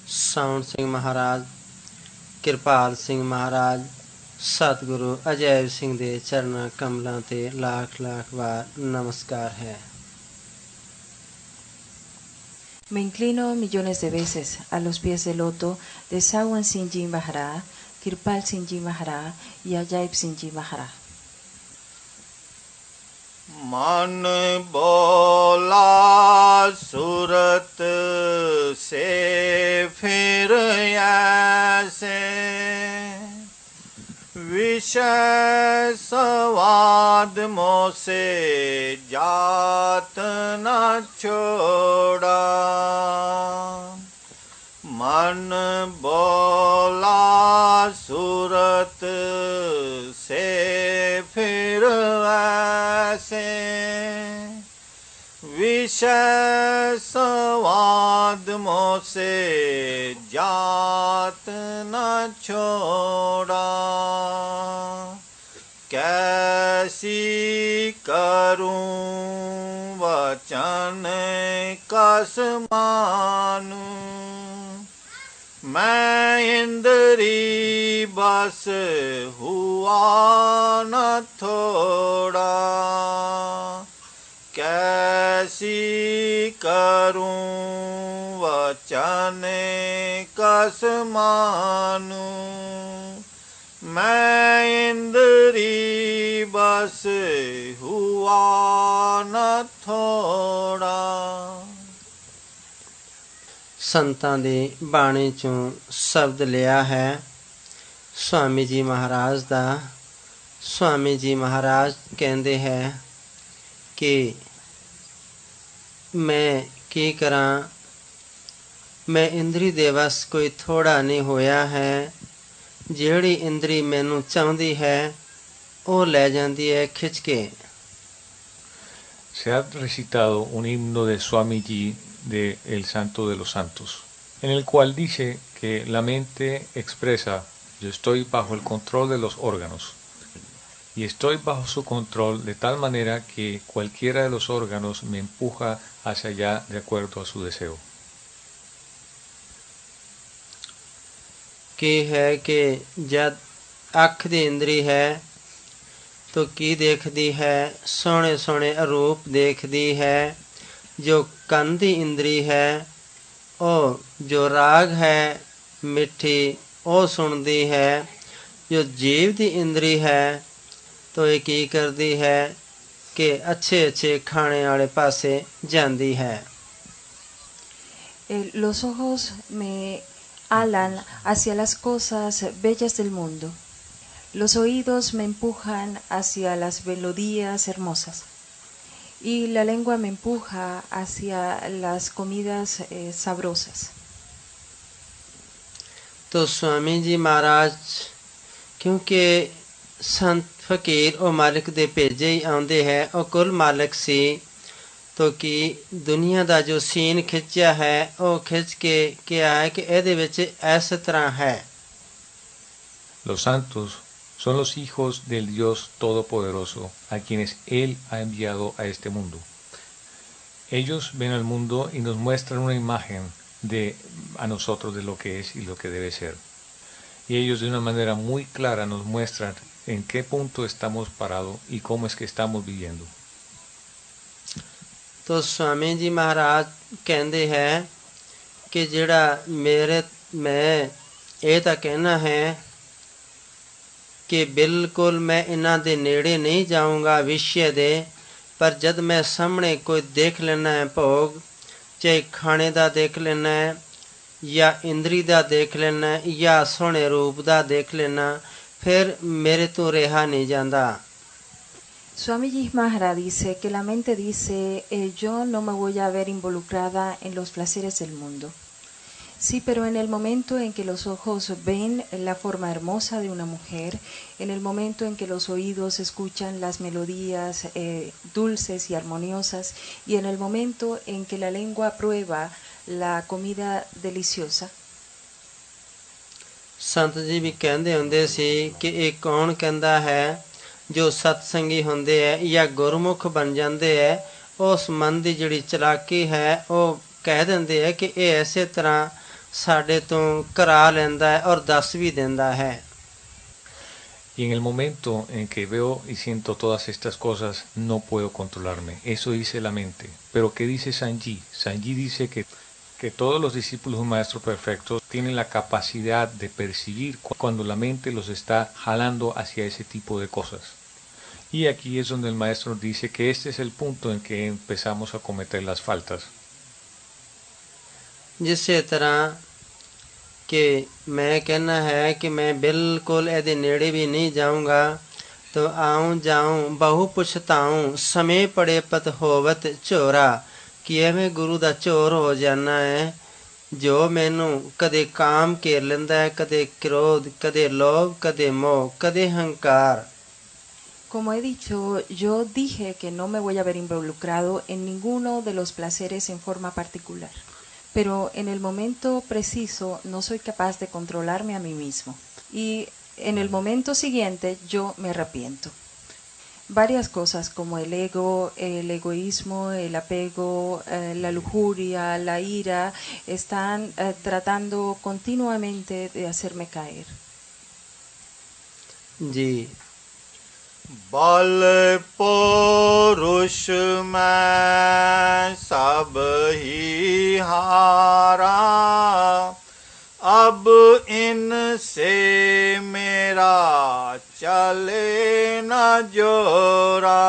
ਸਾਉਣ ਸਿੰਘ ਮਹਾਰਾਜ, ਕਿਰਪਾਲ ਸਿੰਘ ਮਹਾਰਾਜ, ਸਤਿਗੁਰੂ ਅਜੈਬ ਸਿੰਘ ਦੇ ਚਰਨਾਂ ਕਮਲਾਂ 'ਤੇ ਲੱਖ ਲੱਖ ਵਾਰ ਨਮਸਕਾਰ ਹੈ। Me inclino millones de veces a los pies del loto de Sawan Singh Maharaj, Kirpal Singh Maharaj y Ajaib Singh Maharaj. मन बोला सूरत से फिर ऐसे विषय स्वाद मोह से जात न छोड़ा। मन बोला सूरत से फिर ऐसे विषय स्वाद मोह से जात न छोड़ा। कैसी करूं वचन कस मानूं, मैं इंद्री बस हुआ न थोड़ा। कैसी करूं वचन कस मानूं, मैं इंद्री बस हुआ न थोड़ा। ਸੰਤਾਂ ਦੀ ਬਾਣੀ 'ਚੋਂ ਸ਼ਬਦ ਲਿਆ ਹੈ ਸੁਆਮੀ ਜੀ ਮਹਾਰਾਜ ਦਾ। ਸੁਆਮੀ ਜੀ ਮਹਾਰਾਜ ਕਹਿੰਦੇ ਹੈ ਕਿ ਮੈਂ ਕੀ ਕਰਾਂ, ਮੈਂ ਇੰਦਰੀ ਦੇ ਵਸ ਕੋਈ ਥੋੜ੍ਹਾ ਨਹੀਂ ਹੋਇਆ ਹੈ। ਜਿਹੜੀ ਇੰਦਰੀ ਮੈਨੂੰ ਚਾਹੁੰਦੀ ਹੈ ਉਹ ਲੈ ਜਾਂਦੀ ਹੈ ਖਿੱਚ ਕੇ। Se ha recitado un himno de Swamiji de El Santo de los Santos, en el cual dice que la mente expresa: yo estoy bajo el control de los órganos y estoy bajo su control de tal manera que cualquiera de los órganos me empuja hacia allá de acuerdo a su deseo. ਕੀ ਹੈ ਕਿ ਜਦ ਅੱਖ ਦੀ ਇੰਦਰੀ ਹੈ ਤੋ ਕੀ ਦੇਖਦੀ ਹੈ? ਸੋਹਣੇ ਸੋਹਣੇ ਅਰੂਪ ਦੇਖਦੀ ਹੈ। ਜੋ ਕੰਨ ਦੀ ਇੰਦਰੀ ਹੈ ਉਹ ਜੋ ਰਾਗ ਹੈ ਮਿੱਠੀ ਉਹ ਸੁਣਦੀ ਹੈ। ਜੋ ਜੀਵ ਦੀ ਇੰਦਰੀ ਹੈ ਤੋ ਇਹ ਕੀ ਕਰਦੀ ਹੈ ਕਿ ਅੱਛੇ ਅੱਛੇ ਖਾਣੇ ਵਾਲੇ ਪਾਸੇ ਜਾਂਦੀ ਹੈ। Los ojos me alan hacia las cosas bellas del mundo. Los oídos me empujan hacia las melodías hermosas. Y la lengua me empuja hacia las comidas sabrosas. तो स्वामी जी महाराज क्योंकि संत फकीर ਉਹ ਮਾਲਿਕ ਦੇ ਭੇਜੇ ਹੀ ਆਉਂਦੇ ਹੈ, ਉਹ ਕੁੱਲ ਮਾਲਿਕ ਸੀ। ਤੋ ਕਿ ਦੁਨੀਆ ਦਾ ਜੋ ਸੀਨ ਖਿੱਚਿਆ ਹੈ ਉਹ ਖਿੱਚ ਕੇ ਕਿਹਾ ਹੈ ਕਿ ਇਹਦੇ ਵਿੱਚ ਇਸ ਤਰ੍ਹਾਂ ਹੈ। Los santos son los hijos del Dios Todopoderoso, a quienes Él ha enviado a este mundo. Ellos ven al mundo y nos muestran una imagen a nosotros de lo que es y lo que debe ser. Y ellos de una manera muy clara nos muestran en qué punto estamos parados y cómo es que estamos viviendo. ਤੋ ਸਵਾਮੀ ਜੀ ਮਹਾਰਾਜ ਕਹਿੰਦੇ ਹੈ ਕਿ ਜਿਹੜਾ ਮੈਂ ਇਹ ਤਾਂ ਕਹਿਣਾ ਹੈ ਕਿ ਬਿਲਕੁਲ ਮੈਂ ਇਹਨਾਂ ਦੇ ਨੇੜੇ ਨਹੀਂ ਜਾਊਂਗਾ ਵਿਸ਼ੇ ਦੇ, ਪਰ ਜਦ ਮੈਂ ਸਾਹਮਣੇ ਕੋਈ ਦੇਖ ਲੈਣਾ ਹੈ ਭੋਗ, ਚਾਹੇ ਖਾਣੇ ਦਾ ਦੇਖ ਲੈਣਾ ਹੈ ਜਾਂ ਇੰਦਰੀ ਦਾ ਦੇਖ ਲੈਣਾ ਹੈ ਜਾਂ ਸੋਹਣੇ ਰੂਪ ਦਾ ਦੇਖ ਲੈਣਾ, ਫਿਰ ਮੇਰੇ ਤੋਂ ਰਿਹਾ ਨਹੀਂ ਜਾਂਦਾ। Swamiji Maharaj dice que la mente dice, yo no me voy a ver involucrada en los placeres del mundo. Sí, pero en el momento en que los ojos ven la forma hermosa de una mujer, en el momento en que los oídos escuchan las melodías dulces y armoniosas, y en el momento en que la lengua prueba la comida deliciosa. ਸੰਤ ਜੀ ਵੀ ਕਹਿੰਦੇ ਹੁੰਦੇ ਸੀ ਕਿ ਇਹ ਕੌਣ ਕਹਿੰਦਾ ਹੈ ਜੋ ਸਤਸੰਗੀ ਹੁੰਦੇ ਹੈ ਜਾਂ ਗੁਰਮੁਖ ਬਣ ਜਾਂਦੇ ਹੈ, ਉਸ ਮਨ ਦੀ ਜਿਹੜੀ ਚਲਾਕੀ ਹੈ ਉਹ ਕਹਿ ਦਿੰਦੇ ਹੈ ਕਿ ਇਹ ਐਸੇ ਤਰ੍ਹਾਂ ਸਾਡੇ ਤੋਂ ਕਰਾ ਲੈਂਦਾ ਹੈ ਔਰ ਦੱਸ ਵੀ ਦਿੰਦਾ ਹੈ। Y en el momento en que veo y siento todas estas cosas, no puedo controlarme. Eso dice la mente. Pero ¿qué dice Sanji? Sanji dice que todos los discípulos de un maestro perfecto tienen la capacidad de percibir cuando la mente los está jalando hacia ese tipo de cosas. Y aquí es donde el maestro dice que este es el punto en que empezamos a cometer las faltas. ਜਿਸੇ ਤਰ੍ਹਾਂ ਕਿ ਮੈਂ ਕਹਿਣਾ ਹੈ ਕਿ ਮੈਂ ਬਿਲਕੁਲ ਇਹਦੇ ਨੇੜੇ ਵੀ ਨਹੀਂ ਜਾਊਂਗਾ ਤੋ ਆਉਂ ਜਾਉਂ ਬਹੁ ਪੁਛਤਾਉਂ ਸਮੇਂ ਪੜੇ ਪਤ ਹੋਵਤ ਝੋਰਾ ਕਿ ਐਵੇਂ ਗੁਰੂ ਦਾ ਚੋਰ ਹੋ ਜਾਣਾ ਹੈ ਜੋ ਮੈਨੂੰ ਕਦੇ ਕਾਮ ਘੇਰ ਲੈਂਦਾ ਹੈ, ਕਦੇ ਕ੍ਰੋਧ, ਕਦੇ ਲੋਭ, ਕਦੇ ਮੋਹ, ਕਦੇ ਹੰਕਾਰ। Como he dicho, yo dije que no me voy a ver involucrado en ninguno de los placeres en forma particular. Pero en el momento preciso no soy capaz de controlarme a mí mismo. Y en el momento siguiente yo me arrepiento. Varias cosas como el ego, el egoísmo, el apego, la lujuria, la ira, están tratando continuamente de hacerme caer. जी बल पुरुष मैं सब ही हारा, अब इनसे मेरा चले न जोरा।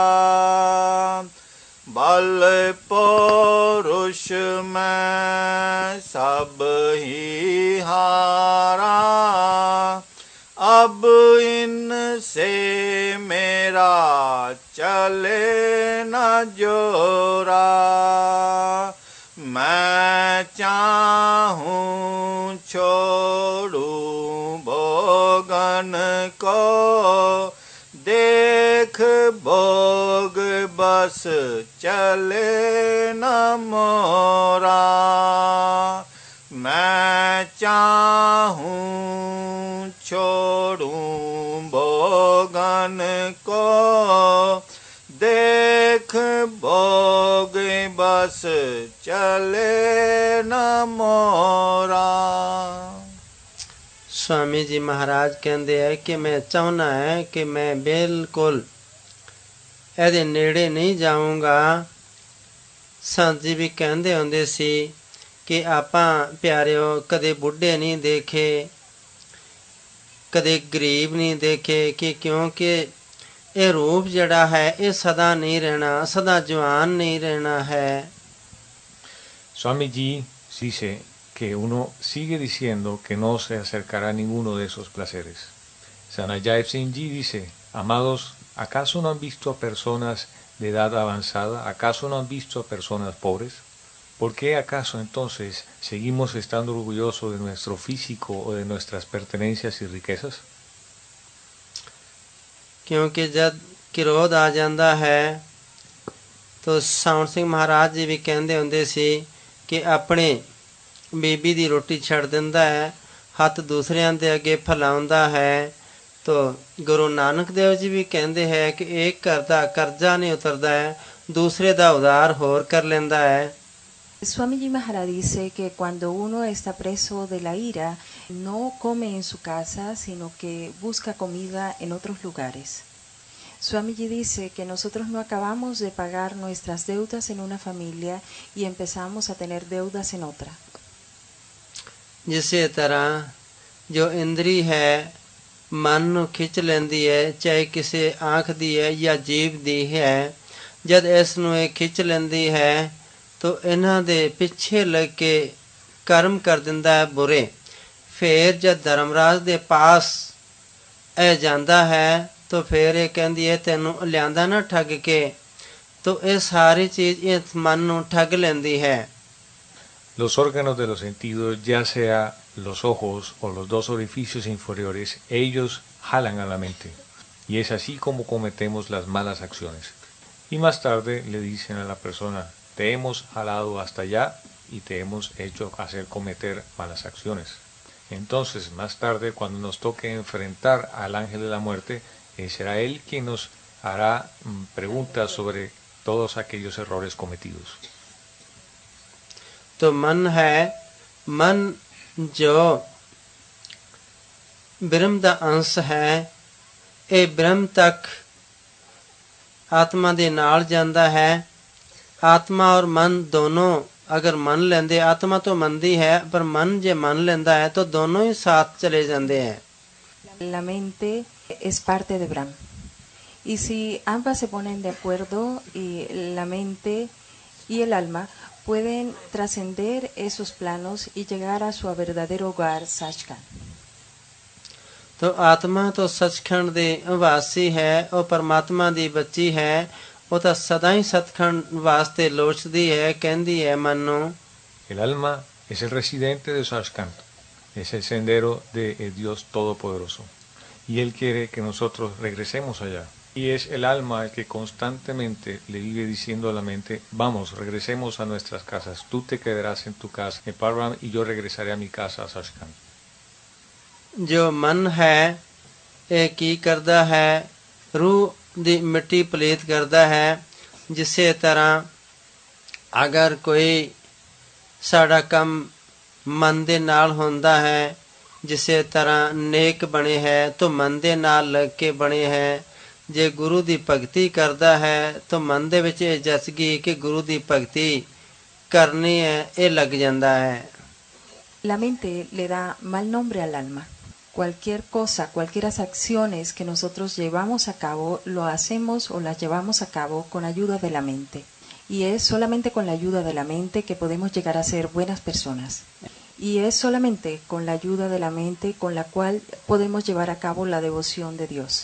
बल पुरुष मैं सब ही हारा, अब इनसे मेरा चले न जोरा। मैं चाहूँ छोड़ूं भोगन को, देख भोग बस चले न मोरा। मैं चाहूँ छोड़ूं भोगन को, देख भोग बस चले न मोरा। स्वामी जी महाराज ਕਹਿੰਦੇ ਹੈ ਕਿ ਮੈਂ ਚਾਹੁੰਦਾ ਹੈ ਕਿ ਮੈਂ ਬਿਲਕੁਲ ਇਹਦੇ ਨੇੜੇ ਨਹੀਂ ਜਾਊਂਗਾ। ਸੰਤ ਜੀ ਵੀ ਕਹਿੰਦੇ ਹੁੰਦੇ ਸੀ ਕਿ ਆਪਾਂ ਪਿਆਰਿਓ ਕਦੇ ਬੁੱਢੇ ਨਹੀਂ ਦੇਖੇ, ਕਦੇ ਗਰੀਬ ਨਹੀਂ ਦੇਖੇ, ਕਿ ਕਿਉਂਕਿ ਇਹ ਰੂਪ ਜਿਹੜਾ ਹੈ ਇਹ ਸਦਾ ਨਹੀਂ ਰਹਿਣਾ, ਸਦਾ ਜਵਾਨ ਨਹੀਂ ਰਹਿਣਾ ਹੈ। Swami Ji dice que uno sigue diciendo que no se acercará a ninguno de esos placeres. Sanajay Singh Ji dice, amados, ¿acaso no han visto a personas de edad avanzada? ¿Acaso no han visto a personas pobres? ¿Por qué acaso entonces seguimos estando orgullosos de nuestro físico o de nuestras pertenencias y riquezas? ਕਿਉਂਕਿ ਜਦ ਕਿਰੋਧ ਆ ਜਾਂਦਾ ਹੈ ਤਾਂ ਸਾਉਣ ਸਿੰਘ ਮਹਾਰਾਜ ਜੀ ਵੀ ਕਹਿੰਦੇ ਹੁੰਦੇ ਸੀ ਕਿ ਆਪਣੇ ਬੀਬੀ ਦੀ ਰੋਟੀ ਛੱਡ ਦਿੰਦਾ ਹੈ, ਹੱਥ ਦੂਸਰਿਆਂ ਦੇ ਅੱਗੇ ਫੈਲਾਉਂਦਾ ਹੈ। ਤਾਂ ਗੁਰੂ ਨਾਨਕ ਦੇਵ ਜੀ ਵੀ ਕਹਿੰਦੇ ਹੈ ਕਿ ਇੱਕ ਘਰ ਦਾ ਕਰਜ਼ਾ ਨਹੀਂ ਉਤਰਦਾ ਹੈ, ਦੂਸਰੇ ਦਾ ਉਧਾਰ ਹੋਰ ਕਰ ਲੈਂਦਾ ਹੈ। Swamiji Maharaj dice que cuando uno está preso de la ira, no come en su casa, sino que busca comida en otros lugares. Swamiji dice que nosotros no acabamos de pagar nuestras deudas en una familia y empezamos a tener deudas en otra. ਜਿਸੇ ਤਰ੍ਹਾਂ ਜੋ ਇੰਦਰੀ ਹੈ ਮਨ ਨੂੰ ਖਿੱਚ ਲੈਂਦੀ ਹੈ, ਚਾਹੇ ਕਿਸੇ ਆਂਖ ਦੀ ਹੈ ਜਾਂ ਜੀਭ ਦੀ ਹੈ, ਜਦ ਇਸ ਨੂੰ ਇਹ ਖਿੱਚ ਲੈਂਦੀ ਹੈ ਤੋ ਇਹਨਾਂ ਦੇ ਪਿੱਛੇ ਲੱਗ ਕੇ ਕਰਮ ਕਰ ਦਿੰਦਾ ਹੈ ਬੁਰੇ। ਫਿਰ ਜਦ ਧਰਮਰਾਜ ਦੇ ਪਾਸ ਇਹ ਜਾਂਦਾ ਹੈ ਤੋ ਫਿਰ ਇਹ ਕਹਿੰਦੀ ਹੈ ਤੈਨੂੰ ਲਿਆਂਦਾ ਨਾ ਠੱਗ ਕੇ। ਤੋ ਇਹ ਸਾਰੀ ਚੀਜ਼ ਇਸ ਮਨ ਨੂੰ ਠੱਗ ਲੈਂਦੀ ਹੈ। Los órganos de los sentidos, ya sea los ojos o los dos orificios inferiores, ellos jalan a la mente. Y es así como cometemos las malas acciones. Y más tarde le dicen a la persona, te hemos jalado hasta allá y te hemos hecho hacer cometer malas acciones. Entonces, más tarde, cuando nos toque enfrentar al ángel de la muerte, será él quien nos hará preguntas sobre todos aquellos errores cometidos. तो मन है, मन ਜੋ ਬ੍ਰਹਮ ਦਾ ਅੰਸ਼ ਹੈ ਇਹ ਬ੍ਰਹਮ ਤੱਕ ਆਤਮਾ ਦੇ ਨਾਲ ਜਾਂਦਾ ਹੈ। ਆਤਮਾ ਔਰ ਮਨ ਦੋਨੋਂ ਅਗਰ ਮੰਨ ਲੈਂਦੇ, ਆਤਮਾ ਤੋਂ ਮੰਨਦੀ ਹੈ ਪਰ ਮਨ ਜੇ ਮੰਨ ਲੈਂਦਾ ਹੈ ਤਾਂ ਦੋਨੋਂ ਹੀ ਸਾਥ ਚਲੇ ਜਾਂਦੇ ਹੈ। La mente es parte de Brahma. Y si ambas se ponen de acuerdo y la mente y el alma pueden trascender esos planos y llegar a su verdadero hogar, Sachkhand. तो आत्मा तो सचखंड दे वासी है और परमात्मा दी बच्ची है ਉਹ ਤਾਂ ਸਦਾ ਹੀ ਸਤਖੰਡ ਵਾਸਤੇ ਲੋਚਦੀ ਹੈ, ਕਹਿੰਦੀ ਹੈ ਮਨ ਨੂੰ। El alma es el residente de Sachkhand, es el sendero de Dios Todopoderoso, y Él quiere que nosotros regresemos allá. Y es el alma el que constantemente le vive diciendo a la mente, vamos, regresemos a nuestras casas, tú te quedarás en tu casa, en Parvam, y yo regresaré a mi casa, a Sachkhand. ਜੋ ਮਨ ਹੈ ਇਹ ਕੀ ਕਰਦਾ ਹੈ? ਰੂਹ ਦੀ ਮਿੱਟੀ ਪਲੀਤ ਕਰਦਾ ਹੈ। ਜਿਸੇ ਤਰ੍ਹਾਂ ਅਗਰ ਕੋਈ ਸਾਡਾ ਕੰਮ ਮਨ ਦੇ ਨਾਲ ਹੁੰਦਾ ਹੈ, ਜਿਸੇ ਤਰ੍ਹਾਂ ਨੇਕ ਬਣੇ ਹੈ ਤਾਂ ਮਨ ਦੇ ਨਾਲ ਲੱਗ ਕੇ ਬਣੇ ਹੈ। ਜੇ ਗੁਰੂ ਦੀ ਭਗਤੀ ਕਰਦਾ ਹੈ ਤਾਂ ਮਨ ਦੇ ਵਿੱਚ ਇਹ ਜਸ ਗਈ ਕਿ ਗੁਰੂ ਦੀ ਭਗਤੀ ਕਰਨੀ ਹੈ, ਇਹ ਲੱਗ ਜਾਂਦਾ ਹੈ। La mente le da mal nombre al alma. Cualquier cosa, cualquier acciones que nosotros llevamos a cabo, lo hacemos o las llevamos a cabo con ayuda de la mente. Y es solamente con la ayuda de la mente que podemos llegar a ser buenas personas. Y es solamente con la ayuda de la mente con la cual podemos llevar a cabo la devoción de Dios.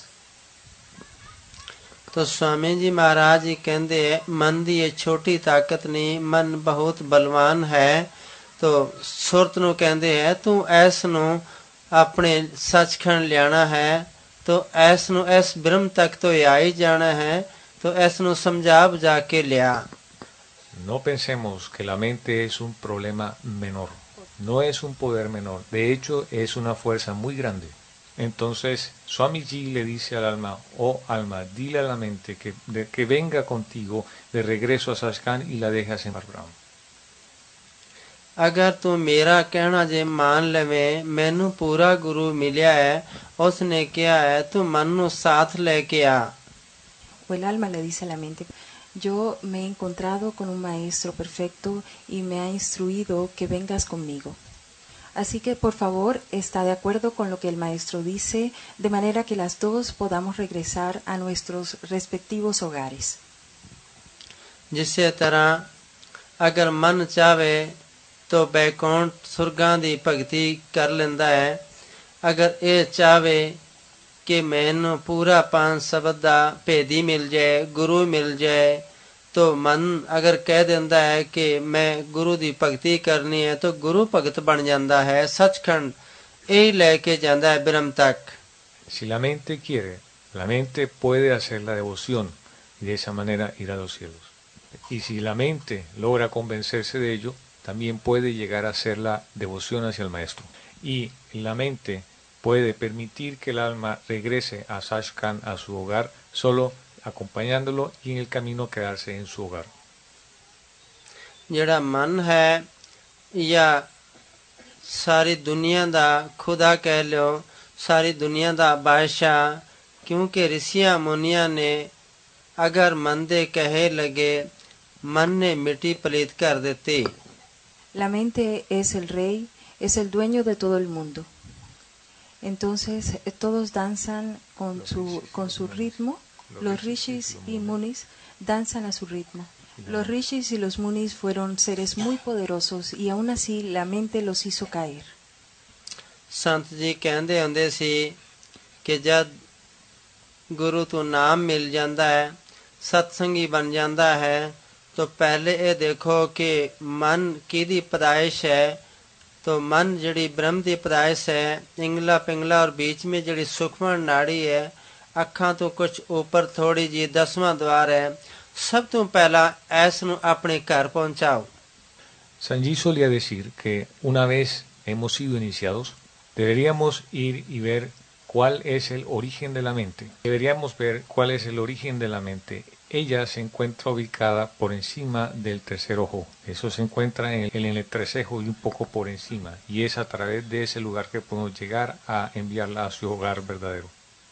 तो स्वामी जी महाराज जी कहते मन दी ये छोटी ताकत नहीं, मन बहुत बलवान है। तो सुरत नूं कहते हैं तू ऐस नूं अपने सचखंड लियाना है, तो ऐस नूं ऐस ब्रह्म तक तो आ ही जाना है, तो ऐस नूं समझा बुझा के लिया। No pensemos que la mente es un problema menor, no es un poder menor, de hecho es una fuerza muy grande. Entonces Swamiji le dice al alma, oh alma, dile a la mente que venga contigo de regreso a Sachkhand y la dejas en Parbrahm. अगर तू मेरा कहना जे मान लवे, मैनू पूरा गुरु मिलिया है, उसने क्या है तू मन नू साथ लेके आ। O el alma le dice a la mente, yo me he encontrado con un maestro perfecto y me ha instruido que vengas conmigo. Así que por favor está de acuerdo con lo que el maestro dice, de manera que las dos podamos regresar a nuestros respectivos hogares. जिसे तरह अगर मन चाहे तो बैकुंठ सुरगां दी भगती कर लेंदा है। अगर ये चाहे कि मैनू पूरा पांच शब्द दा भेदी मिल जाए, गुरु मिल जाए, तो मन अगर कह देंदा है कि मैं गुरु दी भगती करनी है तो गुरु भगत बन जाता है। सचखंड यही लेके जाता है ब्रह्म तक। Si la mente quiere, la mente puede hacer la devoción y de esa manera ir a los cielos. Y si la mente logra convencerse de ello, también puede llegar a hacer la devoción hacia el maestro. Y la mente puede permitir que el alma regrese a Sachkhand, a su hogar, solo acompañándolo y en el camino quedarse en su hogar. ਜਿਹੜਾ ਮਨ ਹੈ ਜਾਂ ਸਾਰੀ ਦੁਨੀਆ ਦਾ ਖੁਦਾ ਕਹਿ ਲਿਓ, ਸਾਰੀ ਦੁਨੀਆ ਦਾ ਬਾਦਸ਼ਾਹ, ਕਿਉਂਕਿ ਰਿਸ਼ੀਆਂ ਮੁਨੀਆਂ ਨੇ ਅਗਰ ਮਨ ਦੇ ਕਹੇ ਲਗੇ, ਮਨ ਨੇ ਮਿੱਟੀ ਪਲੀਤ ਕਰ ਦਿੱਤੀ। La mente es el rey, es el dueño de todo el mundo. Entonces todos danzan con su ritmo. Los rishis y munis danzan a su ritmo. Los rishis y los munis fueron seres muy poderosos y aún así la mente los hizo caer. ਸੰਤ ਜੀ ਕਹਿੰਦੇ ਹੁੰਦੇ ਸੀ ਕਿ ਜਦ ਗੁਰੂ ਤੋਂ ਨਾਮ ਮਿਲ ਜਾਂਦਾ ਹੈ, ਸਤਸੰਗੀ ਬਣ ਜਾਂਦਾ ਹੈ, तो पहले ये देखो कि मन की पैदाइश है। तो मन जड़ी ब्रह्म की पैदाइश है, इंगला पिंगला और बीच में जड़ी सूक्ष्म नाड़ी है, अखां तो कुछ ऊपर थोड़ी जी 10वां द्वार है। सब तो पहला ऐस नूं अपने घर पहुंचाओ। Sanji solía decir que una vez hemos sido iniciados, deberíamos ir y ver cuál es el origen de la mente. Deberíamos ver cuál es el origen de la mente Ella se encuentra ubicada por encima del tercer ojo. Eso se encuentra en el entrecejo y un poco por encima. Y es a través de ese lugar que podemos llegar a enviarla a su hogar verdadero.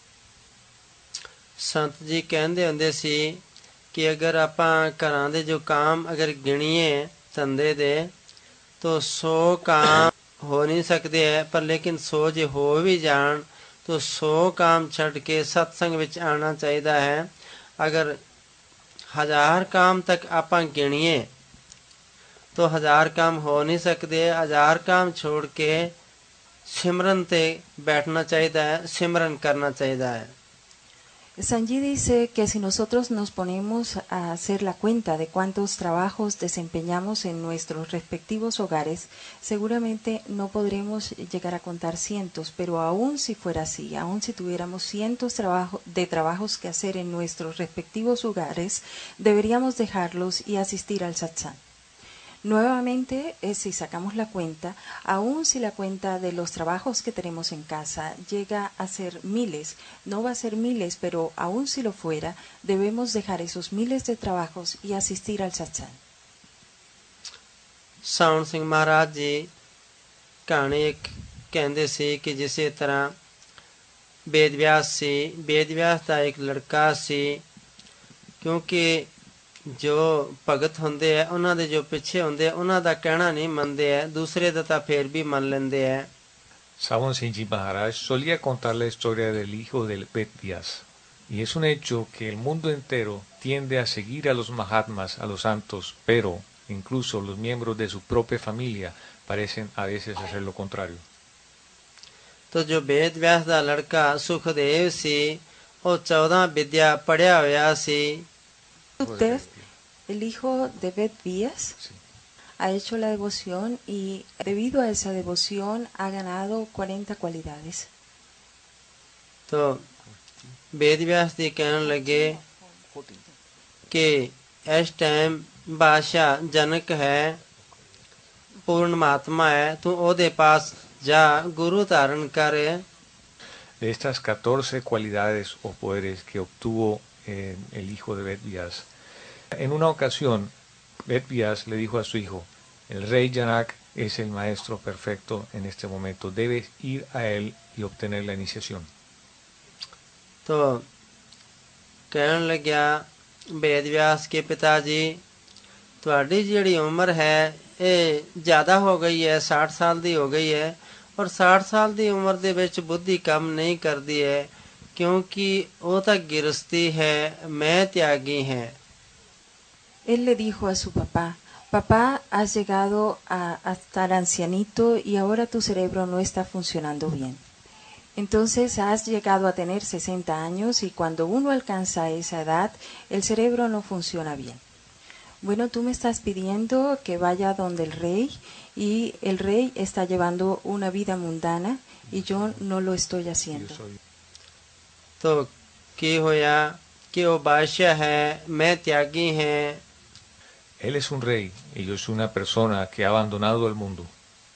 ਸੰਤ ਜੀ ਕਹਿੰਦੇ ਹੁੰਦੇ ਸੀ ਕਿ ਅਗਰ ਆਪਾਂ ਘਰਾਂ ਦੇ ਜੋ ਕਾਮ ਅਗਰ ਗਿਣੀਏ ਧੰਦੇ ਦੇ तो 100 काम हो नहीं सकते है, पर लेकिन 100 जे हो भी जान तो 100 काम छड़ के सत्संग विच आना चाहिए है। अगर 1000 काम तक आपां गिणीए तो 1000 काम हो नहीं सकते। 1000 काम छोड़ के सिमरन ते बैठना चाहिए है, सिमरन करना चाहिए है। Sanji dice que si nosotros nos ponemos a hacer la cuenta de cuántos trabajos desempeñamos en nuestros respectivos hogares, seguramente no podremos llegar a contar cientos, pero aún si fuera así, aún si tuviéramos cientos de trabajos que hacer en nuestros respectivos hogares, deberíamos dejarlos y asistir al satsang. Nuevamente, si sacamos la cuenta, aun si la cuenta de los trabajos que tenemos en casa llega a ser miles, no va a ser miles, pero aun si lo fuera, debemos dejar esos miles de trabajos y asistir al satsang. ਸਾਉਣ ਸਿੰਘ ਮਹਾਰਾਜ ਜੀ ਕਹਾਣੀ ਇੱਕ ਕਹਿੰਦੇ ਸੀ ਕਿ ਜਿਸੇ ਤਰ੍ਹਾਂ ਵੇਦ ਵਿਆਸ ਦਾ ਇੱਕ ਲੜਕਾ ਸੀ, ਕਿਉਂਕਿ ਜੋ ਭਗਤ ਹੁੰਦੇ ਹੈ ਉਹਨਾਂ ਦੇ ਜੋ ਪਿੱਛੇ ਹੁੰਦੇ ਉਹਨਾਂ ਦਾ ਕਹਿਣਾ ਨਹੀਂ ਮੰਨਦੇ ਹੈ, ਦੂਸਰੇ ਦਾ ਤਾਂ ਫੇਰ ਵੀ ਮੰਨ ਲੈਂਦੇ ਹੈ। Savon Sinji Maharaj solía contar la historia del hijo del Vedvyas, y es un hecho que el mundo entero tiende a seguir a los Mahatmas, a los santos, pero incluso los miembros de su propia familia parecen a veces hacer lo contrario. तो जो वेद व्यास ਦਾ ਲੜਕਾ ਸੁਖਦੇਵ ਸੀ ਉਹ 14 ਵਿਦਿਆ ਪੜ੍ਹਿਆ ਹੋਇਆ ਸੀ। Sukhdev, el hijo de Vedvyas, ha hecho la devoción y debido a esa devoción ha ganado 40 cualidades. तो वेद व्यास जी कहने लगे कि इस टाइम बादशाह जनक है, पूर्ण महात्मा है, तू ओदे पास जा, गुरु धारण कर। De estas 14 cualidades o poderes que obtuvo el hijo de Vedvyas, en una ocasión Vedvyas le dijo a su hijo: el rey Janak es el maestro perfecto en este momento, debes ir a él y obtener la iniciación. तो कहने लग्या वेद व्यास के पिताजी, ਤੁਹਾਡੀ ਜਿਹੜੀ ਉਮਰ ਹੈ ਇਹ ਜ਼ਿਆਦਾ ਹੋ ਗਈ ਹੈ, 60 ਸਾਲ ਦੀ ਹੋ ਗਈ ਹੈ, ਔਰ 60 ਸਾਲ ਦੀ ਉਮਰ ਦੇ ਵਿੱਚ ਬੁੱਧੀ ਕੰਮ ਨਹੀਂ ਕਰਦੀ ਹੈ, क्योंकि वो तो गिरस्ती है, मैं त्यागी है। Él le dijo a su papá: papá, has llegado a estar ancianito y ahora tu cerebro no está funcionando bien. Entonces has llegado a tener 60 años y cuando uno alcanza esa edad, el cerebro no funciona bien. Bueno, tú me estás pidiendo que vaya donde el rey y el rey está llevando una vida mundana y yo no lo estoy haciendo. तो की होया कि वो बादशाह है, मैं त्यागी है। Él es un rey y yo soy una persona que ha abandonado el mundo.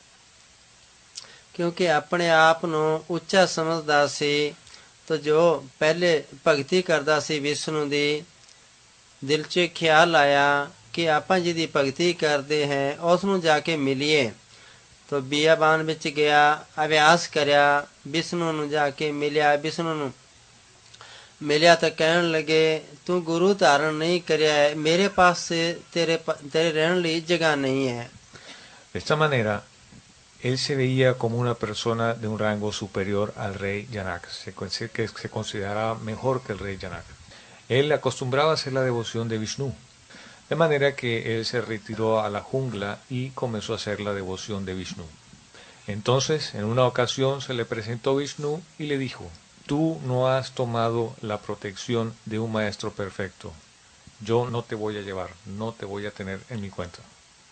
क्योंकि अपने आप ਨੂੰ ਉੱਚਾ ਸਮਝਦਾ ਸੀ, तो जो पहले भगती करदा सी विष्णु दी, दिल 'ਚ ਖਿਆਲ ਆਇਆ कि ਆਪਾਂ ਜਿਹਦੀ ਭਗਤੀ ਕਰਦੇ हैं ਉਸ ਨੂੰ ਜਾ ਕੇ ਮਿਲੀਏ। तो बियाबान ਵਿੱਚ ਗਿਆ, ਅਭਿਆਸ ਕਰਿਆ, ਵਿष्णु ਨੂੰ ਜਾ ਕੇ ਮਿਲਿਆ। ਵਿष्णु ਨੂੰ मिलिया तो कहन लगे तू गुरु धारण नहीं करया है, मेरे पास से तेरे रहने लिए जगह नहीं है। De esta manera, él se veía como una persona de un rango superior al rey Janak, que se consideraba mejor que el rey Janak. Él acostumbraba a hacer la devoción de Vishnu, de manera que él se retiró a la jungla y comenzó a hacer la devoción de Vishnu. Entonces, en una ocasión se le presentó Vishnu y le dijo: tú no has tomado la protección de un maestro perfecto. Yo no te voy a llevar, no te voy a tener en mi cuenta.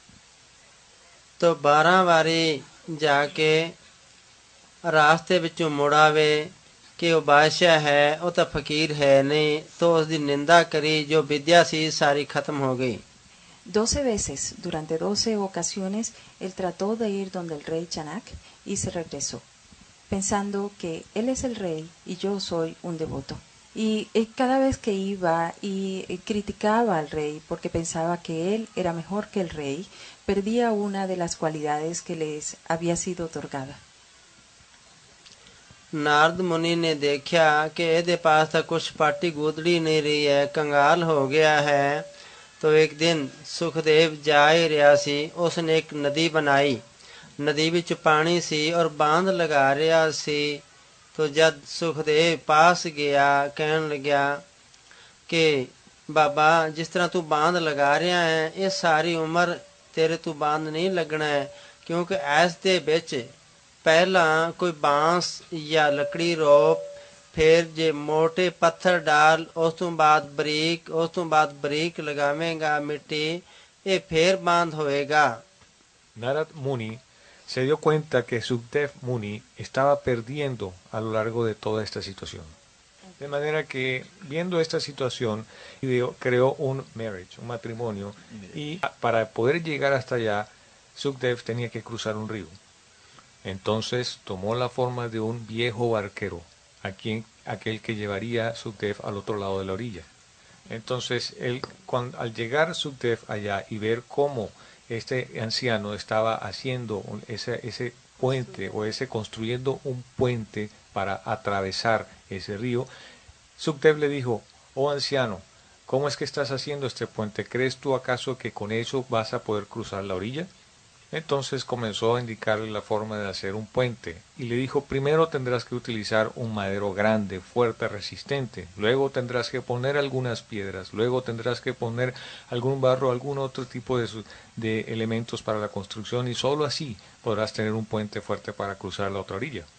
तो 12 ਵਾਰੀ ਜਾ ਕੇ ਰਾਸਤੇ ਵਿੱਚੋਂ ਮੁੜ ਆਵੇ कि वो बादशाह है, वो तो फकीर है नहीं, तो उसकी निंदा करी, जो विद्या सी सारी खत्म हो गई। 12 veces, durante 12 ocasiones, él trató de ir donde el rey Janak y se regresó, pensando que él es el rey y yo soy un devoto. Y cada vez que iba y criticaba al rey porque pensaba que él era mejor que el rey, perdía una de las cualidades que les había sido otorgada. Narad मुनि ने देखा कि ਇਹਦੇ पास ਤਾਂ कुछ पाटी गूदड़ी नहीं रही है, कंगाल हो गया है। तो एक दिन सुखदेव जा ही ਰਿਹਾ ਸੀ, ਉਸਨੇ ਇੱਕ ਨਦੀ ਬਣਾਈ, ਨਦੀ ਵਿੱਚ ਪਾਣੀ ਸੀ ਔਰ ਬਾਂਧ ਲਗਾ ਰਿਹਾ ਸੀ। तो जब सुखदेव पास गया, कहन लग्या कि बाबा जिस तरह तू बांध लगा रहा है, ये सारी उम्र तेरे तू बांध नहीं लगना है, क्योंकि ऐस दे विच ਪਹਿਲਾਂ ਕੋਈ ਬਾਂਸ ਜਾਂ ਲੱਕੜੀ ਰੋਪ, ਫਿਰ ਜੇ ਮੋਟੇ ਪੱਥਰ ਡਾਲ, ਉਸ ਤੋਂ ਬਾਅਦ ਬਰੀਕ ਲਗਾਵੇਂਗਾ ਮਿੱਟੀ, ਇਹ ਫਿਰ ਬਾਂਧ ਹੋਏਗਾ। Narad Muni se dio cuenta que Sukdev Muni estaba perdiendo a lo largo de toda esta situación. De manera que, viendo esta situación, creó un marriage, un matrimonio, y para poder llegar hasta allá, Sukdev tenía que cruzar un río. Entonces tomó la forma de un viejo barquero, aquel que llevaría Sukdev al otro lado de la orilla. Entonces, al llegar Sukdev allá y ver cómo este anciano estaba haciendo ese puente construyendo un puente para atravesar ese río, Sukdev le dijo: oh anciano, ¿cómo es que estás haciendo este puente? ¿Crees tú acaso que con eso vas a poder cruzar la orilla? Entonces comenzó a indicarle la forma de hacer un puente y le dijo: primero tendrás que utilizar un madero grande, fuerte, resistente, luego tendrás que poner algunas piedras, luego tendrás que poner algún barro, algún otro tipo de elementos para la construcción, y solo así podrás tener un puente fuerte para cruzar la otra orilla.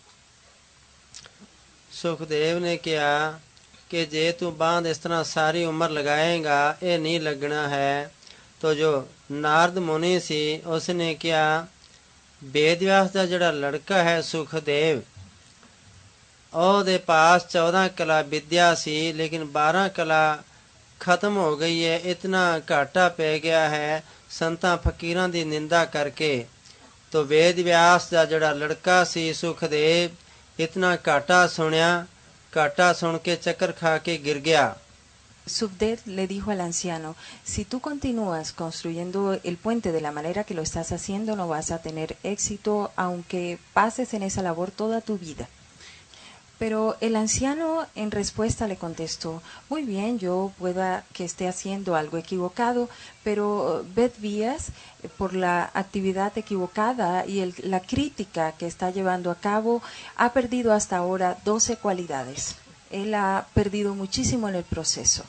Sukhdev ने कहा कि जे तू बांध इस तरह सारी उम्र लगाएगा, ये नहीं लगना है। तो जो नारद मुनि सी, उसने किया, वेदव्यास का जड़ा लड़का है सुखदेव, ਉਹਦੇ पास 14 कला विद्या सी, लेकिन 12 कला खत्म हो गई है, इतना घाटा पै गया है संतां फकीरां दी निंदा करके। तो वेदव्यास का जड़ा लड़का सी सुखदेव, इतना घाटा सुन के चक्कर खा के गिर गया। Sukdev le dijo al anciano: si tú continúas construyendo el puente de la manera que lo estás haciendo, no vas a tener éxito aunque pases en esa labor toda tu vida. Pero el anciano en respuesta le contestó: muy bien, yo pueda que esté haciendo algo equivocado, pero Vedvías, por la actividad equivocada y la crítica que está llevando a cabo, ha perdido hasta ahora 12 cualidades. Él ha perdido muchísimo en el proceso.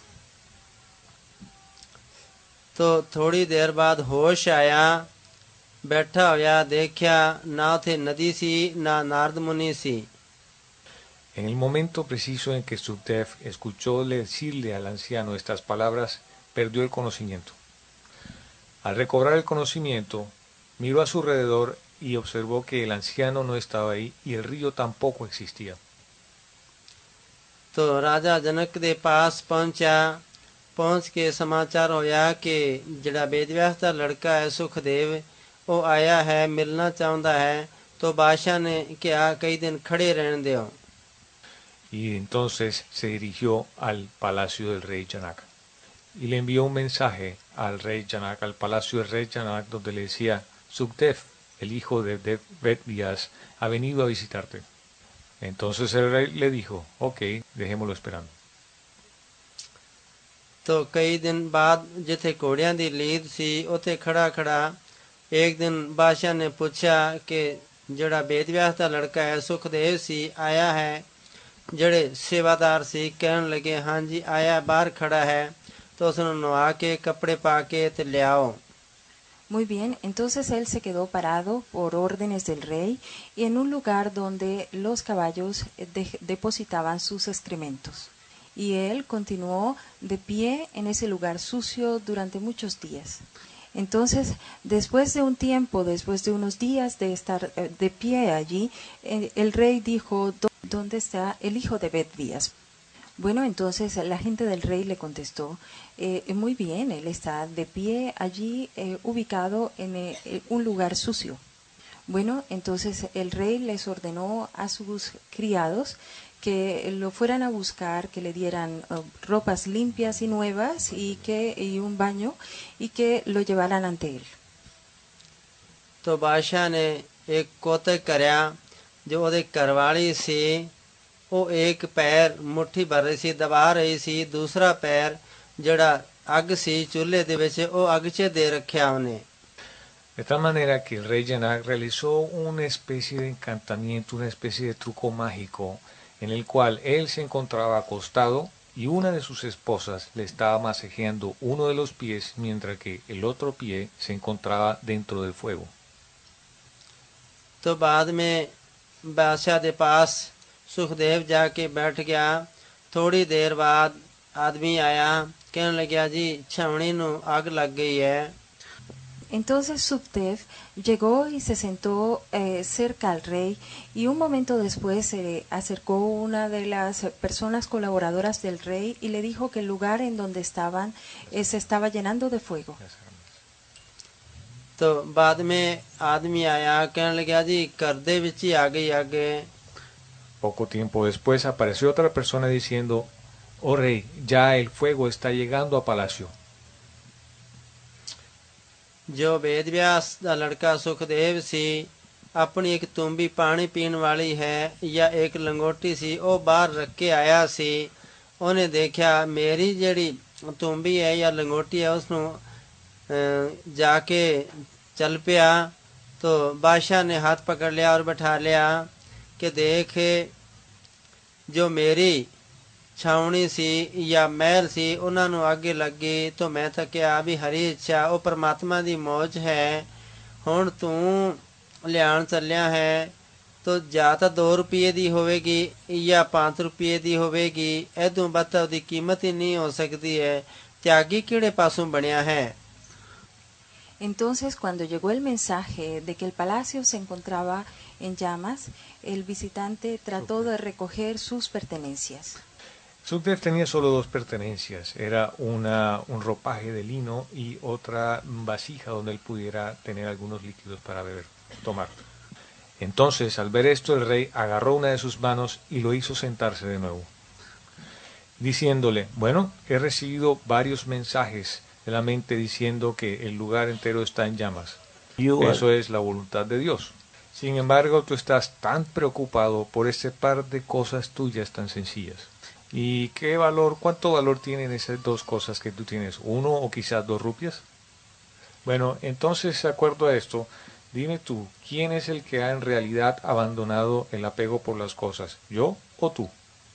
तो थोड़ी देर बाद होश आया, बैठा होया देखा, ना थे नदी सी ना नारद मुनि सी। En el momento preciso en que Sukdev escuchó decirle al anciano estas palabras, perdió el conocimiento. Al recobrar el conocimiento, miró a su alrededor y observó que el anciano no estaba ahí y el río tampoco existía. तो राजा जनक दे पास पहुंच के समाचार होया कि जड़ा वेदव्यास का लड़का है सुखदेव, वो आया है, मिलना चाहता है। तो बादशाह ने कहा कई दिन खड़े रहने दो। Y entonces se dirigió al palacio del rey Janak y le envió un mensaje al rey Janak, al palacio del rey Janak, donde le decía: Sukdev, el hijo de Vedvías, ha venido a visitarte. Entonces el rey le dijo: ok, dejémoslo esperando. तो कई दिन बाद जिथे घोड़ियां दी लीद सी, उथे खड़ा खड़ा एक दिन बादशाह ने पूछा कि जड़ा वेदव्यास का लड़का है सुखदेव सी आया है। जड़े सेवादार सी कहन लगे हाँ जी आया, बाहर खड़ा है। तो उसने नहा के कपड़े पा के ते ले आओ। Muy bien, entonces él se quedó parado por órdenes del rey y en un lugar donde los caballos depositaban sus excrementos. Y él continuó de pie en ese lugar sucio durante muchos días. Entonces, después de un tiempo, después de unos días de estar de pie allí, el rey dijo: ¿dónde está el hijo de Vedvías? Bueno, entonces la gente del rey le contestó: muy bien, él está de pie allí ubicado en un lugar sucio. Bueno, entonces el rey les ordenó a sus criados que lo fueran a buscar, que le dieran ropas limpias y nuevas y un baño y que lo llevaran ante él. तो बादशाह ने एक कौतक करया जो ਉਹਦੇ ਘਰਵਾਲੀ ਸੀ ਉਹ ਇੱਕ ਪੈਰ ਮੁੱਠੀ ਭਰ ਰਹੀ ਸੀ ਦਬਾ ਰਹੀ ਸੀ ਦੂਸਰਾ ਪੈਰ ਜਿਹੜਾ ਅੱਗ ਸੀ ਚੁੱਲ੍ਹੇ ਦੇ ਵਿੱਚ ਉਹ ਅੱਗ 'ਚ ਦੇ ਰੱਖਿਆ ਉਹਨੇ De tal manera que el rey Yanak realizó una especie de encantamiento, una especie de truco mágico, en el cual él se encontraba acostado y una de sus esposas le estaba masajeando uno de los pies mientras que el otro pie se encontraba dentro del fuego. तो बाद में बादशाह के पास सुखदेव जाके बैठ गया थोड़ी देर बाद आदमी आया कहने लगा जी छावनी नू आग लग गई है Entonces Sukdev llegó y se sentó cerca al rey y un momento después se acercó una de las personas colaboradoras del rey y le dijo que el lugar en donde estaban se estaba llenando de fuego. तो बाद में आदमी आया कहने लगा जी घर दे विच ही आ गई आगे Poco tiempo después apareció otra persona diciendo, oh rey, ya el fuego está llegando a palacio. जो वेद व्यास का लड़का सुखदेव सी अपनी एक तुम्बी पानी पीने वाली है या एक लंगोटी सी वो बाहर रख के आया सी उन्हें देखा मेरी जेड़ी तुम्बी है या लंगोटी है उसनू जाके चल पिया तो बादशाह ने हाथ पकड़ लिया और बैठा लिया कि देख जो मेरी छावनी सी या महल सी उन्हां नू आगे लग गई तो मैं तो क्या भी हरी इच्छा वो परमात्मा दी मौज है हुण तू लियाण चलिया है तो ਜਾਂ ਤਾਂ 2 ਰੁਪਏ ਦੀ ਹੋਵੇਗੀ ਜਾਂ 5 ਰੁਪਏ ਦੀ ਹੋਵੇਗੀ ਇਦੋਂ ਵੱਧ ਉਹਦੀ ਕੀਮਤ ਹੀ ਨਹੀਂ ਹੋ ਸਕਦੀ ਹੈ ਤਿਆਗੀ ਕਿਹੜੇ ਪਾਸੋਂ ਬਣਿਆ ਹੈ Entonces, cuando llegó el mensaje de que el palacio se encontraba en llamas, el visitante trató de recoger sus pertenencias. Sukdev tenía solo 2 pertenencias, era un ropaje de lino y otra vasija donde él pudiera tener algunos líquidos para beber, tomar. Entonces, al ver esto, el rey agarró una de sus manos y lo hizo sentarse de nuevo, diciéndole, bueno, he recibido varios mensajes de la mente diciendo que el lugar entero está en llamas. Eso es la voluntad de Dios. Sin embargo, tú estás tan preocupado por ese par de cosas tuyas tan sencillas. ¿Y qué valor, cuánto valor tienen esas 2 cosas que tú tienes? 1 o quizás 2 rupias. Bueno, entonces, de acuerdo a esto, dime tú, ¿quién es el que ha en realidad abandonado el apego por las cosas? ¿Yo o tú?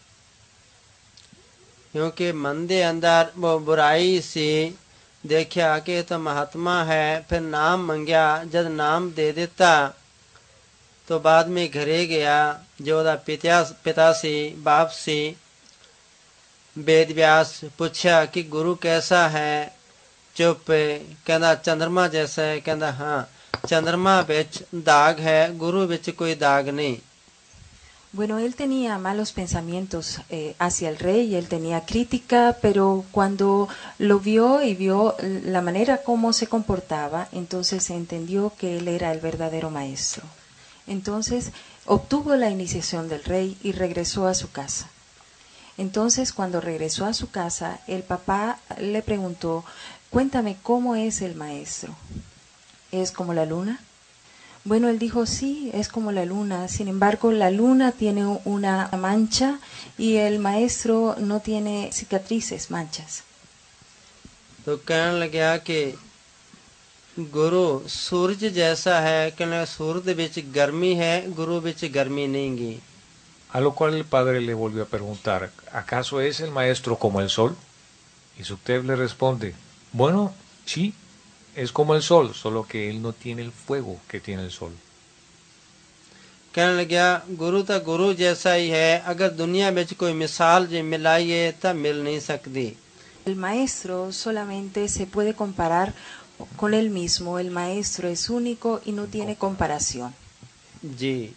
क्योंकि मन दे अंदर वो बुराई सी देखा कि तो महात्मा है फिर नाम मंगया जब नाम दे देता तो बाद में घरे गया जो ओदा पिता सी बाप सी वेद व्यास पूछा कि गुरु कैसा है चुप कहना चंद्रमा जैसा है कहना हाँ चंद्रमा विच दाग है गुरु विच कोई दाग नहीं Bueno, él tenía malos pensamientos hacia el rey y él tenía crítica, pero cuando lo vio y vio la manera como se comportaba, entonces se entendió que él era el verdadero maestro. Entonces obtuvo la iniciación del rey y regresó a su casa. Entonces, cuando regresó a su casa, el papá le preguntó, cuéntame cómo es el maestro. ¿Es como la luna? Bueno, él dijo, sí, es como la luna. Sin embargo, la luna tiene una mancha y el maestro no tiene cicatrices, manchas. तो कहने लगा कि गुरु सूरज जैसा है कहने सूरज विच गर्मी है गुरु विच गर्मी नहीं गी A lo cual el padre le volvió a preguntar, ¿acaso es el maestro como el sol? Y Sukdev le responde, bueno, sí, es como el sol, solo que él no tiene el fuego que tiene el sol. कहने लगा गुरु तो गुरु जैसा ही है अगर दुनिया में कोई मिसाल जो मिलाइए तो मिल नहीं सकती El maestro solamente se puede comparar con él mismo. El maestro es único y no tiene comparación. जी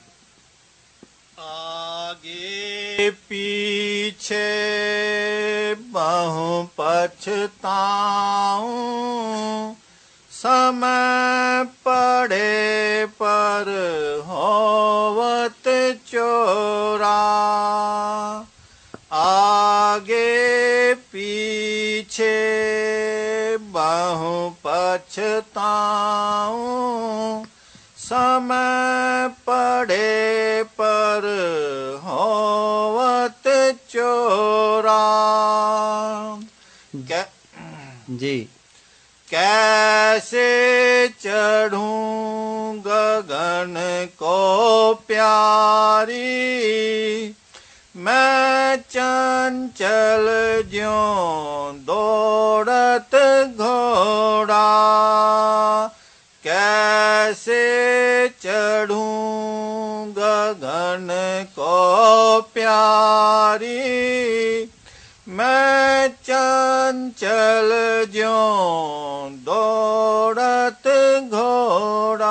आगे पीछे बहु पछताऊं समय पड़े पर होवत चोरा आगे पीछे बहु पछताऊं समय पड़े पर होवत चोरा जी कैसे चढ़ूं गगन को प्यारी मैं चंचल ज्यों दौड़त घोड़ा कैसे चढ़ूं गगन को प्यारी मैं चंचल ज्यों दौड़त घोड़ा।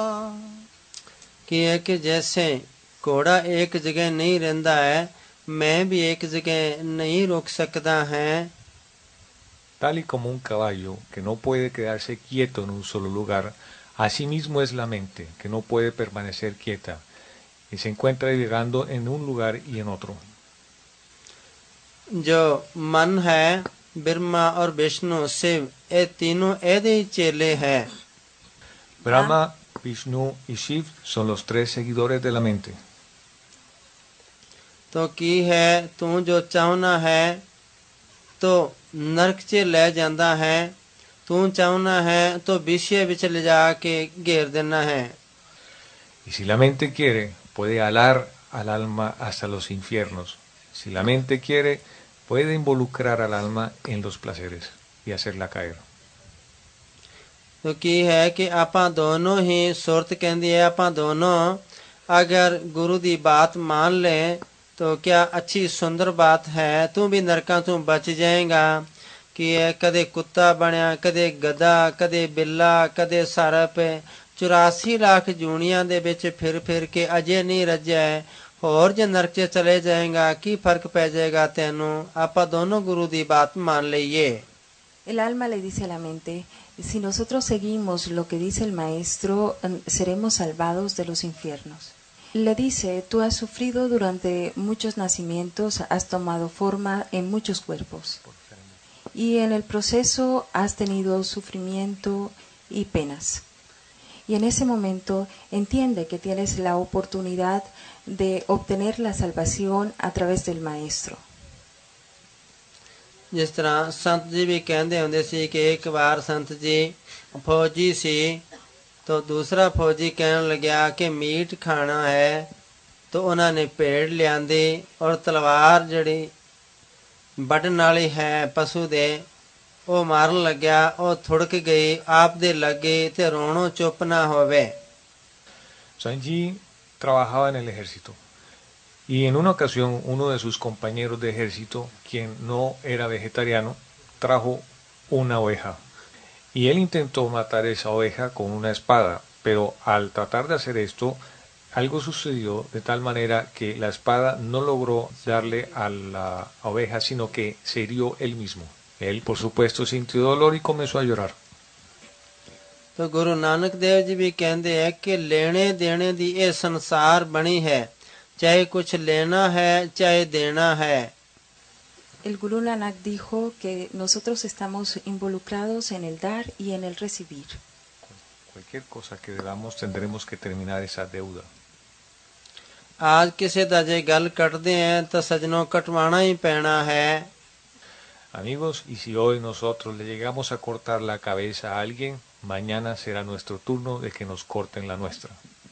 कि है कि जैसे घोड़ा एक जगह नहीं रहता है, मैं भी एक जगह नहीं रुक सकता है। Tal y como un caballo que no puede quedarse quieto en un solo lugar, asimismo es la mente, que no puede permanecer quieta, y se encuentra divagando en un lugar y en otro. जो मन है, ब्रह्मा और विष्णु शिव, ये तीनों ऐसे ही चेले हैं। Brahma, Vishnu y Shiv son los tres seguidores de la mente. तो की है तू जो चाहना है तो नरक च ले जाता है, तू चाहना है तो विषय विच ले जाके घेर देना है। Y si la mente quiere, puede alar al alma hasta los infiernos. Si la mente quiere, puede involucrar al alma en los placeres y hacerla caer. तो की है कि आपां दोनों ही सुरत कहती है, आपां दोनों अगर गुरु दी बात मान ले तो क्या अच्छी सुंदर बात है, तू भी नरकां तू बच जाएगा। कि है कदे कुत्ता बनया, कदे गधा, कदे बिल्ला, कदे सरप, 84 लाख जूनियां दे विच फिर के अजे नहीं रज्या है, होर जे नरक च चले जाएगा की फर्क पै जाएगा तैनू। आपां दोनों गुरु दी बात मान लईए। El alma le dice a la mente, si nosotros seguimos lo que dice el maestro, seremos salvados de los infiernos. Le dice, tú has sufrido durante muchos nacimientos, has tomado forma en muchos cuerpos. Y en el proceso has tenido sufrimiento y penas. Y en ese momento entiende que tienes la oportunidad de obtener la salvación a través del maestro. ਜਿਸ ਤਰ੍ਹਾਂ ਸੰਤ ਜੀ ਵੀ ਕਹਿੰਦੇ ਹੁੰਦੇ ਸੀ ਕਿ ਇੱਕ ਵਾਰ ਸੰਤ ਜੀ ਫੌਜੀ ਸੀ तो दूसरा फौजी कहने लगा कि मीट खाना है, तो उन्होंने पेड़ लियांदी और तलवार जड़ी बटन वाली है पशु दे वो मारन लग्या, और थुड़क गई आप दे लगे ते रोनो चुप ना होवे। Sanji trabajaba en el ejército y en una ocasión uno de sus compañeros de ejército, quien no era vegetariano, trajo una oveja. Y él intentó matar esa oveja con una espada, pero al tratar de hacer esto, algo sucedió de tal manera que la espada no logró darle a la oveja, sino que se hirió él mismo. Él, por supuesto, sintió dolor y comenzó a llorar. तो गुरु नानक देव जी भी कहते हैं कि लेने देने दी ये संसार बनी है, चाहे कुछ लेना है चाहे देना है। El Guru Nanak dijo que nosotros estamos involucrados en el dar y en el recibir. Cualquier cosa que debamos tendremos que terminar esa deuda. आज किसे दा जे गल कटदे हैं तो सजनों कटवाना ही पैना है। Amigos, y si hoy nosotros le llegamos a cortar la cabeza a alguien, mañana será nuestro turno de que nos corten la nuestra.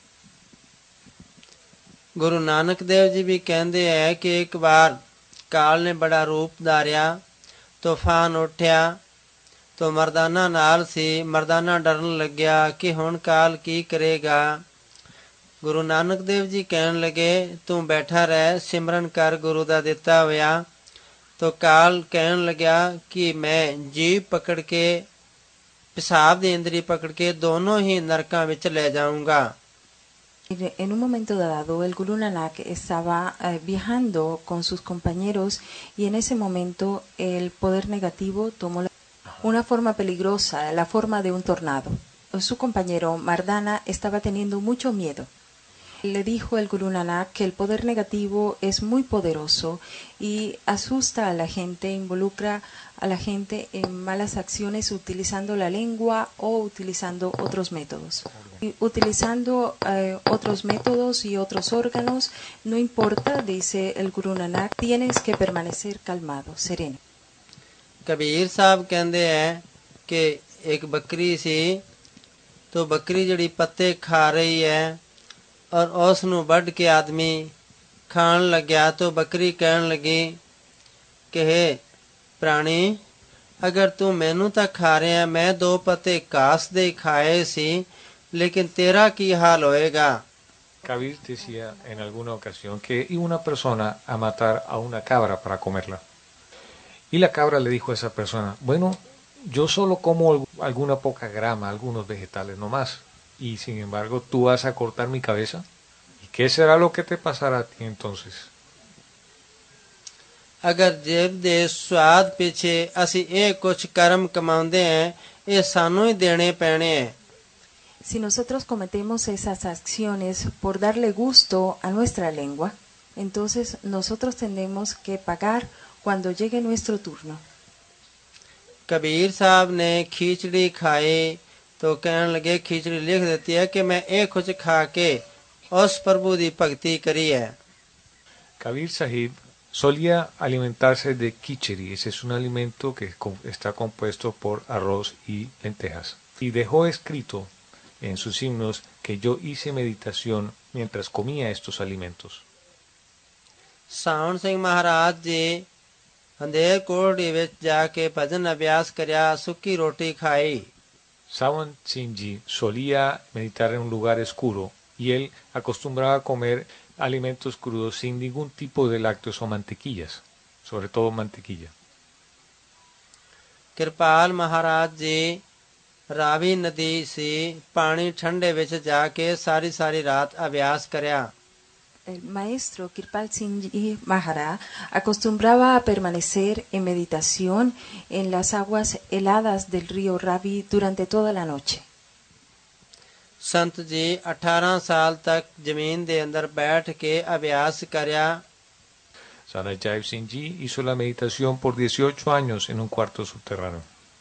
Guru नानक देव जी भी कहते हैं कि एक बार काल ने बड़ा रूप धारिया, तूफान उठ्या तो मर्दाना नाल सी, मर्दाना डरन लग्या कि हुण काल की करेगा। गुरु नानक देव जी कहन लगे तू बैठा रह, सिमरन कर गुरु दा दिता होया। तो काल कहन लग्या कि मैं जीभ पकड़ के, पेशाब दी इंद्री पकड़ के दोनों ही नरकां विच ले जाऊंगा। En un momento dado, el Guru Nanak estaba viajando con sus compañeros y en ese momento el poder negativo tomó una forma peligrosa, la forma de un tornado. su compañero Mardana estaba teniendo mucho miedo. Le dijo el Guru Nanak que el poder negativo es muy poderoso y asusta a la gente, involucra a la gente en malas acciones utilizando la lengua o utilizando otros métodos. Y utilizando otros métodos y otros órganos, no importa, dice el Guru Nanak, tienes que permanecer calmado, sereno. Kabir ਸਾਹਿਬ ਕਹਿੰਦੇ ਹੈ ਕਿ ਇੱਕ ਬੱਕਰੀ ਸੀ ਤੋ ਬੱਕਰੀ ਜਿਹੜੀ ਪੱਤੇ ਖਾ ਰਹੀ ਹੈ ਔਰ ਉਸ ਨੂੰ ਵੱਢ ਕੇ ਆਦਮੀ ਖਾਣ ਲੱਗਿਆ ਤੋ ਬੱਕਰੀ ਕਹਿਣ ਲੱਗੀ ਕਿ ਹੇ ਪ੍ਰਾਣੀ ਅਗਰ ਤੂੰ ਮੈਨੂੰ ਤਾਂ ਖਾ ਰਿਹਾ ਮੈਂ 2 ਪੱਤੇ ਘਾਸ ਦੇ ਖਾਏ ਸੀ ਲੇਕਿਨ ਤੇਰਾ ਕੀ ਹਾਲ ਹੋਏਗਾ Kabir decía en alguna ocasión que iba una persona a matar a una cabra para comerla. Y la cabra le dijo a esa persona, bueno, yo solo como alguna poca grama, algunos vegetales nomás, y sin embargo tú vas a cortar mi cabeza. ¿Y qué será lo que te pasará a ti entonces? ਅਗਰ ਜੀਵ ਦੇ ਸਵਾਦ ਪਿੱਛੇ ਅਸੀਂ ਇਹ ਕੁਝ ਕਰਮ ਕਮਾਉਂਦੇ ਹਾਂ ਇਹ ਸਾਨੂੰ ਹੀ ਦੇਣੇ ਪੈਣੇ ਹੈ Si nosotros cometemos esas acciones por darle gusto a nuestra lengua, entonces nosotros tenemos que pagar cuando llegue nuestro turno. Kabir ਸਾਹਿਬ ਨੇ ਖਿਚੜੀ ਖਾਈ ਤੋ ਕਹਿਣ ਲੱਗੇ ਖਿਚੜੀ ਲਿਖ ਦਿੱਤੀ ਹੈ ਕਿ ਮੈਂ ਇਹ ਕੁਝ ਖਾ ਕੇ ਉਸ ਪ੍ਰਭੂ ਦੀ ਭਗਤੀ ਕਰੀ ਹੈ Kabir Sahib solía alimentarse de khichdi. Ese es un alimento que está compuesto por arroz y lentejas. Y dejó escrito en sus himnos que yo hice meditación mientras comía estos alimentos. ਸਾਉਣ ਸਿੰਘ ਮਹਾਰਾਜ ਜੀ ਹੰਦੇਰ ਕੋਟੜੀ ਵਿੱਚ ਜਾ ਕੇ ਭਜਨ ਅਭਿਆਸ ਕਰਿਆ ਸੁੱਕੀ ਰੋਟੀ ਖਾਈ Sawan Singh solía meditar en un lugar oscuro y él acostumbraba a comer alimentos crudos sin ningún tipo de lácteos o mantequillas, sobre todo mantequilla. Kirpal ਮਹਾਰਾਜ ਜੀ ਰਾਵੀ ਨਦੀ ਸੀ ਪਾਣੀ ਠੰਡੇ ਵਿੱਚ ਜਾ ਕੇ ਸਾਰੀ ਰਾਤ ਅਭਿਆਸ ਕਰਿਆ El maestro Kirpal Singh Maharaj acostumbraba a permanecer en meditación en las aguas heladas del río Ravi durante toda la noche. ਸੰਤ ਜੀ 18 ਸਾਲ ਤੱਕ ਜ਼ਮੀਨ ਦੇ ਅੰਦਰ ਬੈਠ ਕੇ ਅਭਿਆਸ ਕਰਿਆ Sana Jaiv Singh Ji hizo la meditación por 18 años en un cuarto subterráneo.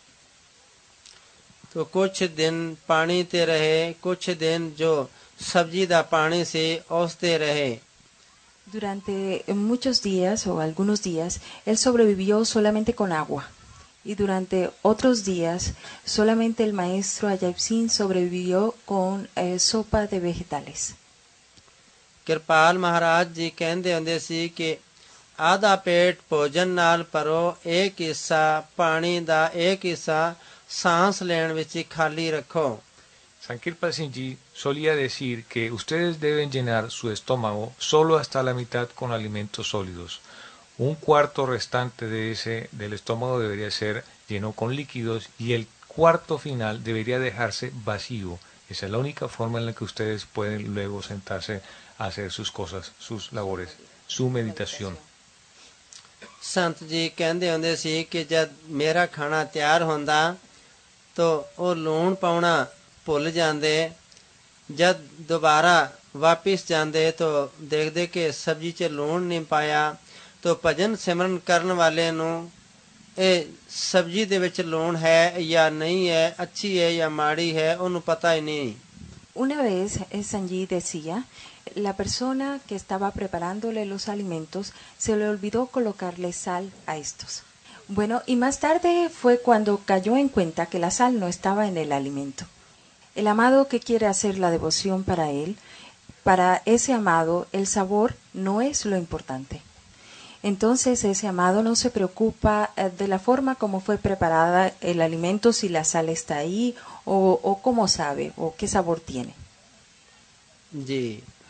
तो कुछ दिन पानी ते रहे कुछ दिन जो सब्जी दा पानी से औसते रहे Durante muchos días o algunos días, él sobrevivió solamente con agua. Y durante otros días, solamente el maestro Ajay Singh sobrevivió con sopa de vegetales. Kirpal ਮਹਾਰਾਜ ਜੀ ਕਹਿੰਦੇ ਹੁੰਦੇ ਸੀ ਕਿ ਆਧਾ ਪੇਟ ਭੋਜਨ ਨਾਲ ਭਰੋ ਇੱਕ ਹਿੱਸਾ ਪਾਣੀ ਦਾ ਇੱਕ ਹਿੱਸਾ सांस लेन विच खाली रखो Sankirpa Singh Ji solía decir que ustedes deben llenar su estómago solo hasta la mitad con alimentos sólidos. Un cuarto restante del estómago debería ser lleno con líquidos y el cuarto final debería dejarse vacío. Esa es la única forma en la que ustedes pueden luego sentarse a hacer sus cosas, sus labores, su meditación. संत जी कहंदे हुंदे सी कि जद मेरा खाना तैयार होंदा तो ਉਹ ਲੂਣ ਪਾਉਣਾ ਭੁੱਲ ਜਾਂਦੇ ਜਦ ਦੁਬਾਰਾ ਵਾਪਿਸ ਜਾਂਦੇ ਤਾਂ ਦੇਖਦੇ ਕਿ ਸਬਜ਼ੀ 'ਚ ਲੂਣ ਨਹੀਂ ਪਾਇਆ ਤਾਂ ਭਜਨ ਸਿਮਰਨ ਕਰਨ ਵਾਲੇ ਨੂੰ ਇਹ ਸਬਜ਼ੀ ਦੇ ਵਿੱਚ ਲੂਣ ਹੈ ਜਾਂ ਨਹੀਂ ਹੈ ਅੱਛੀ ਹੈ ਜਾਂ ਮਾੜੀ ਹੈ ਉਹਨੂੰ ਪਤਾ ਹੀ ਨਹੀਂ Una vez Sanji decía, la persona que estaba preparándole los alimentos se le olvidó colocarle sal a estos. Bueno, y más tarde fue cuando cayó en cuenta que la sal no estaba en el alimento. El amado que quiere hacer la devoción para él, para ese amado el sabor no es lo importante. Entonces ese amado no se preocupa de la forma como fue preparada el alimento, si la sal está ahí o cómo sabe o qué sabor tiene. जी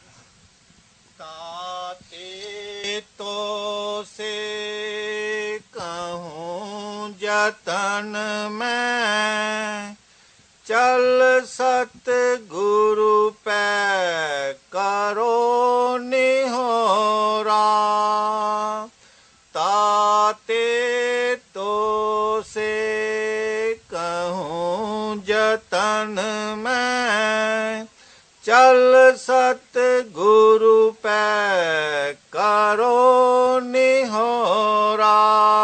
तो से कहूँ जतन में चल सत गुरु पे करो निहोरा ताते तो से कहूँ जतन ਚੱਲ ਸਤ ਗੁਰੂ ਪੈ ਕਰੋ ਨਿਹੋਰਾ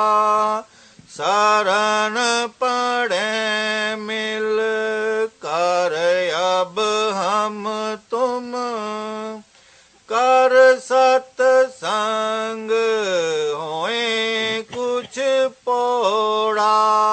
ਸਰਣ ਪੜੈ ਮਿਲ ਕਰ ਅਬ ਹਮ ਤੁਮ ਕਰ ਸਤ ਸੰਗ ਹੋਏ ਕੁਛ ਪੋੜਾ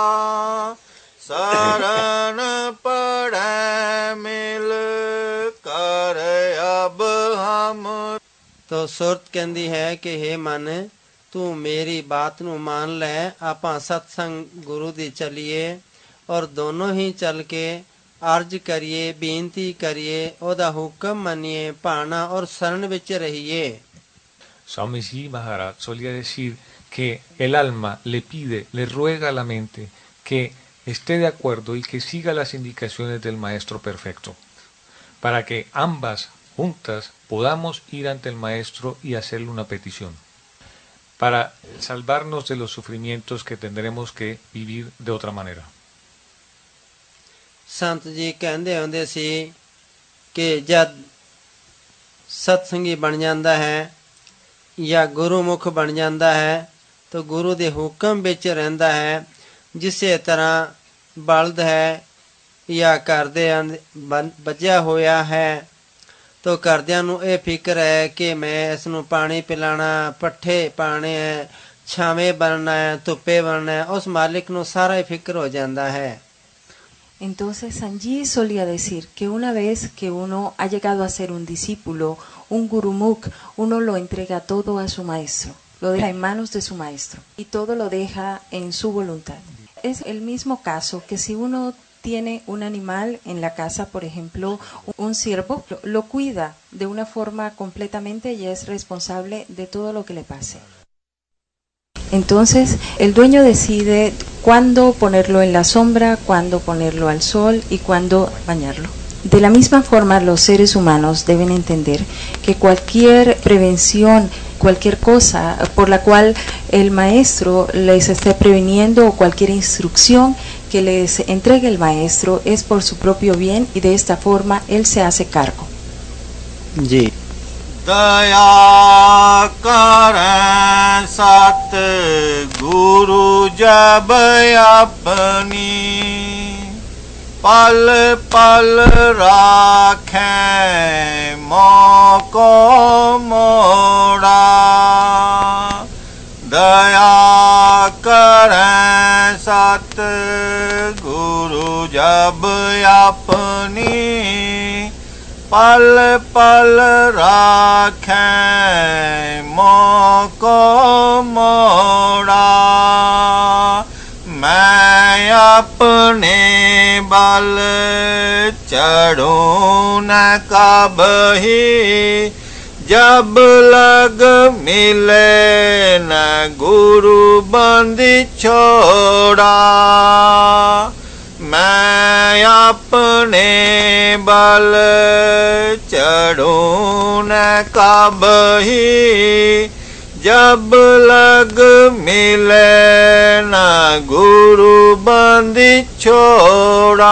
ਸਰਣ ਪੜੈ ਮਿਲ ਕਰ ਅਬ ਹਮ। ਤੋ ਸੁਰਤ ਕਹਿੰਦੀ ਹੈ ਕਿ ਹੇ ਮਨ ਤੂੰ ਮੇਰੀ ਬਾਤ ਨੂੰ ਮੰਨ ਲੈ, ਆਪਾਂ ਸਤਸੰਗ ਗੁਰੂ ਦੀ ਚਲੀਏ ਔਰ ਦੋਨੋਂ ਹੀ ਚੱਲ ਕੇ ਅਰਜ ਕਰੀਏ, ਬੇਨਤੀ ਕਰੀਏ, ਉਹਦਾ ਹੁਕਮ ਮੰਨੀਏ, ਭਾਣਾ ਔਰ ਸ਼ਰਨ ਵਿੱਚ ਰਹੀਏ। Swami Ji Maharaj solía decir que el alma le pide, le ruega a la mente que esté de acuerdo y que siga las indicaciones del Maestro Perfecto, para que ambas juntas podamos ir ante el Maestro y hacerle una petición, para salvarnos de los sufrimientos que tendremos que vivir de otra manera. ਸੰਤ ਜੀ ਕਹਿੰਦੇ ਹੁੰਦੇ ਸੀ ਕਿ ਜਦ ਸਤਸੰਗੀ ਬਣ ਜਾਂਦਾ ਹੈ ਜਾਂ ਗੁਰੂਮੁਖ ਬਣ ਜਾਂਦਾ ਹੈ ਤਾਂ ਗੁਰੂ ਦੇ ਹੁਕਮ ਵਿੱਚ ਰਹਿੰਦਾ ਹੈ। ਜਿਸੇ ਤਰ੍ਹਾਂ ਬਲਦ ਹੈ ਜਾਂ ਘਰ ਦੇ ਬੱਝਿਆ ਹੋਇਆ ਹੈ ਤਾਂ ਘਰਦਿਆਂ ਨੂੰ ਇਹ ਫਿਕਰ ਹੈ ਕਿ ਮੈਂ ਇਸ ਨੂੰ ਪਾਣੀ ਪਿਲਾਣਾ, ਪੱਠੇ ਪਾਣੇ ਹੈ, ਛਾਵੇਂ ਬਣਨਾ ਹੈ, ਧੁੱਪੇ ਬਣਨਾ ਹੈ, ਉਸ ਮਾਲਿਕ ਨੂੰ ਸਾਰਾ ਹੀ ਫਿਕਰ ਹੋ ਜਾਂਦਾ ਹੈ। Entonces Sanji solía decir que una vez que uno ha llegado a ser un discípulo, un gurumukh, uno lo entrega todo a su maestro, lo deja en manos de su maestro y todo lo deja en su voluntad. Es el mismo caso que si uno tiene un animal en la casa, por ejemplo, un ciervo, lo cuida de una forma completamente y es responsable de todo lo que le pase. Entonces, el dueño decide cuándo ponerlo en la sombra, cuándo ponerlo al sol y cuándo bañarlo. De la misma forma, los seres humanos deben entender que cualquier prevención, cualquier cosa por la cual el maestro les esté previniendo o cualquier instrucción que les entregue el maestro es por su propio bien y de esta forma él se hace cargo. जी ਦਇਆ ਕਰੈ ਸਤ ਗੁਰੂ ਜਬ ਆਪਣੀ ਪਲ ਪਲ ਰਾਖੈ ਮੋਕੋ ਮੋੜਾ ਦਇਆ ਕਰੈ ਸਤ ਗੁਰੂ ਜਬ ਆਪਣੀ ਪਲ ਪਲ ਰਾਖੈ ਮੋਕੋ ਮੋੜਾ ਮੈਂ ਆਪਣੇ ਬਲ ਚੜੂ ਨ ਕਬਹੀ ਜਬ ਲਗ ਮਿਲੇ ਨ ਗੁਰੂ ਬੰਦੀ ਛੋੜਾ ਮੈਂ ਆਪਣੇ ਬਲ ਚੜੂ ਨ ਕਬਹੀ ਜਬ ਲਗ ਮਿਲੇ ਨ ਗੁਰੂ ਬੰਦੀ ਛੋੜਾ।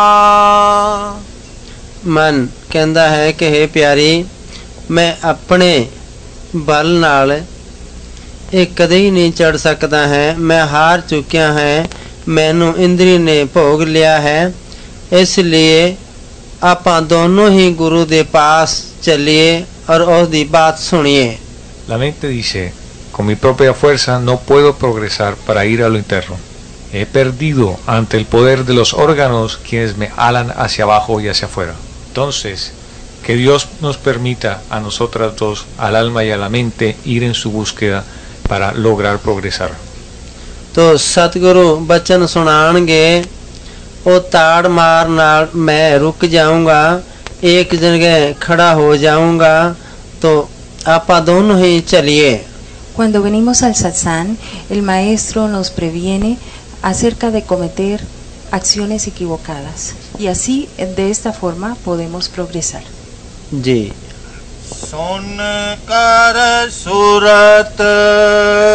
ਮਨ ਕਹਿੰਦਾ ਹੈ ਕਿ ਹੇ ਪਿਆਰੀ ਮੈਂ ਆਪਣੇ ਬਲ ਨਾਲ ਇਹ ਕਦੇ ਹੀ ਨਹੀਂ ਚੜ ਸਕਦਾ ਹੈ, ਮੈਂ ਹਾਰ ਚੁੱਕਿਆ ਹੈ, ਮੈਨੂੰ ਇੰਦਰੀ ਨੇ ਭੋਗ ਲਿਆ ਹੈ। ਇਸ ਲਈ ਆਪਾਂ ਦੋਨੋਂ ਹੀ ਗੁਰੂ ਦੇ ਪਾਸ ਚੱਲੀਏ ਔਰ ਉਸ ਦੀ ਬਾਤ ਸੁਣੀਏ। La mente dice, con mi propia fuerza no puedo progresar para ir a lo interno. He perdido ante el poder de los órganos quienes me alan hacia abajo y hacia afuera. Entonces, que Dios nos permita a nosotras dos, al alma y a la mente, ir en su búsqueda para lograr progresar. ਤੋ ਸਤਿਗੁਰੂ ਬਚਨ ਸੁਣਾਣਗੇ, ਉਹ ਤਾੜ ਮਾਰ ਨਾਲ ਮੈਂ ਰੁਕ ਜਾਊਂਗਾ, ਇੱਕ ਜਗ੍ਹਾ ਖੜਾ ਹੋ ਜਾਊਂਗਾ, तो आपा दोनों ही चलिए। Cuando venimos al satsang, el maestro nos previene acerca de cometer acciones equivocadas y así de esta forma podemos progresar. जी सुन कर सूरत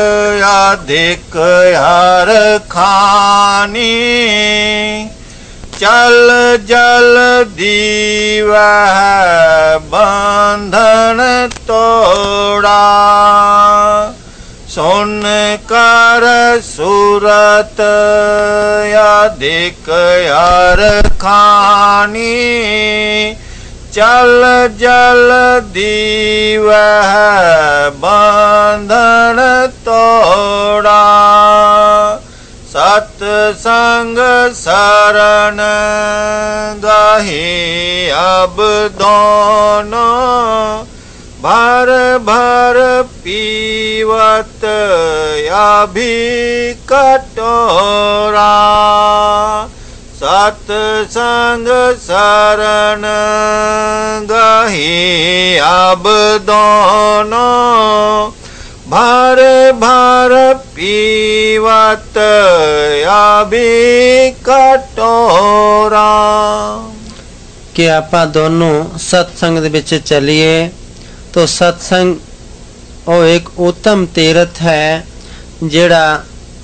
अधिक हर खानी चल जल दीवह बंधन तोड़ा सुन कर सूरत अधिक यार खानी चल जल दीवह बंधन तोड़ा सत्संग शरण गाही अब दोनों भर भर पीवत अभी कटोरा सत्संग शरण गाही अब दोनों भर भर पीवत अभी कटोरा। कि ਆਪਾਂ ਦੋਨੋਂ ਸਤਸੰਗ ਦੇ ਵਿੱਚ ਚੱਲੀਏ तो सत्संग ਉਹ ਇੱਕ ਉੱਤਮ ਤੀਰਥ ਹੈ ਜਿਹੜਾ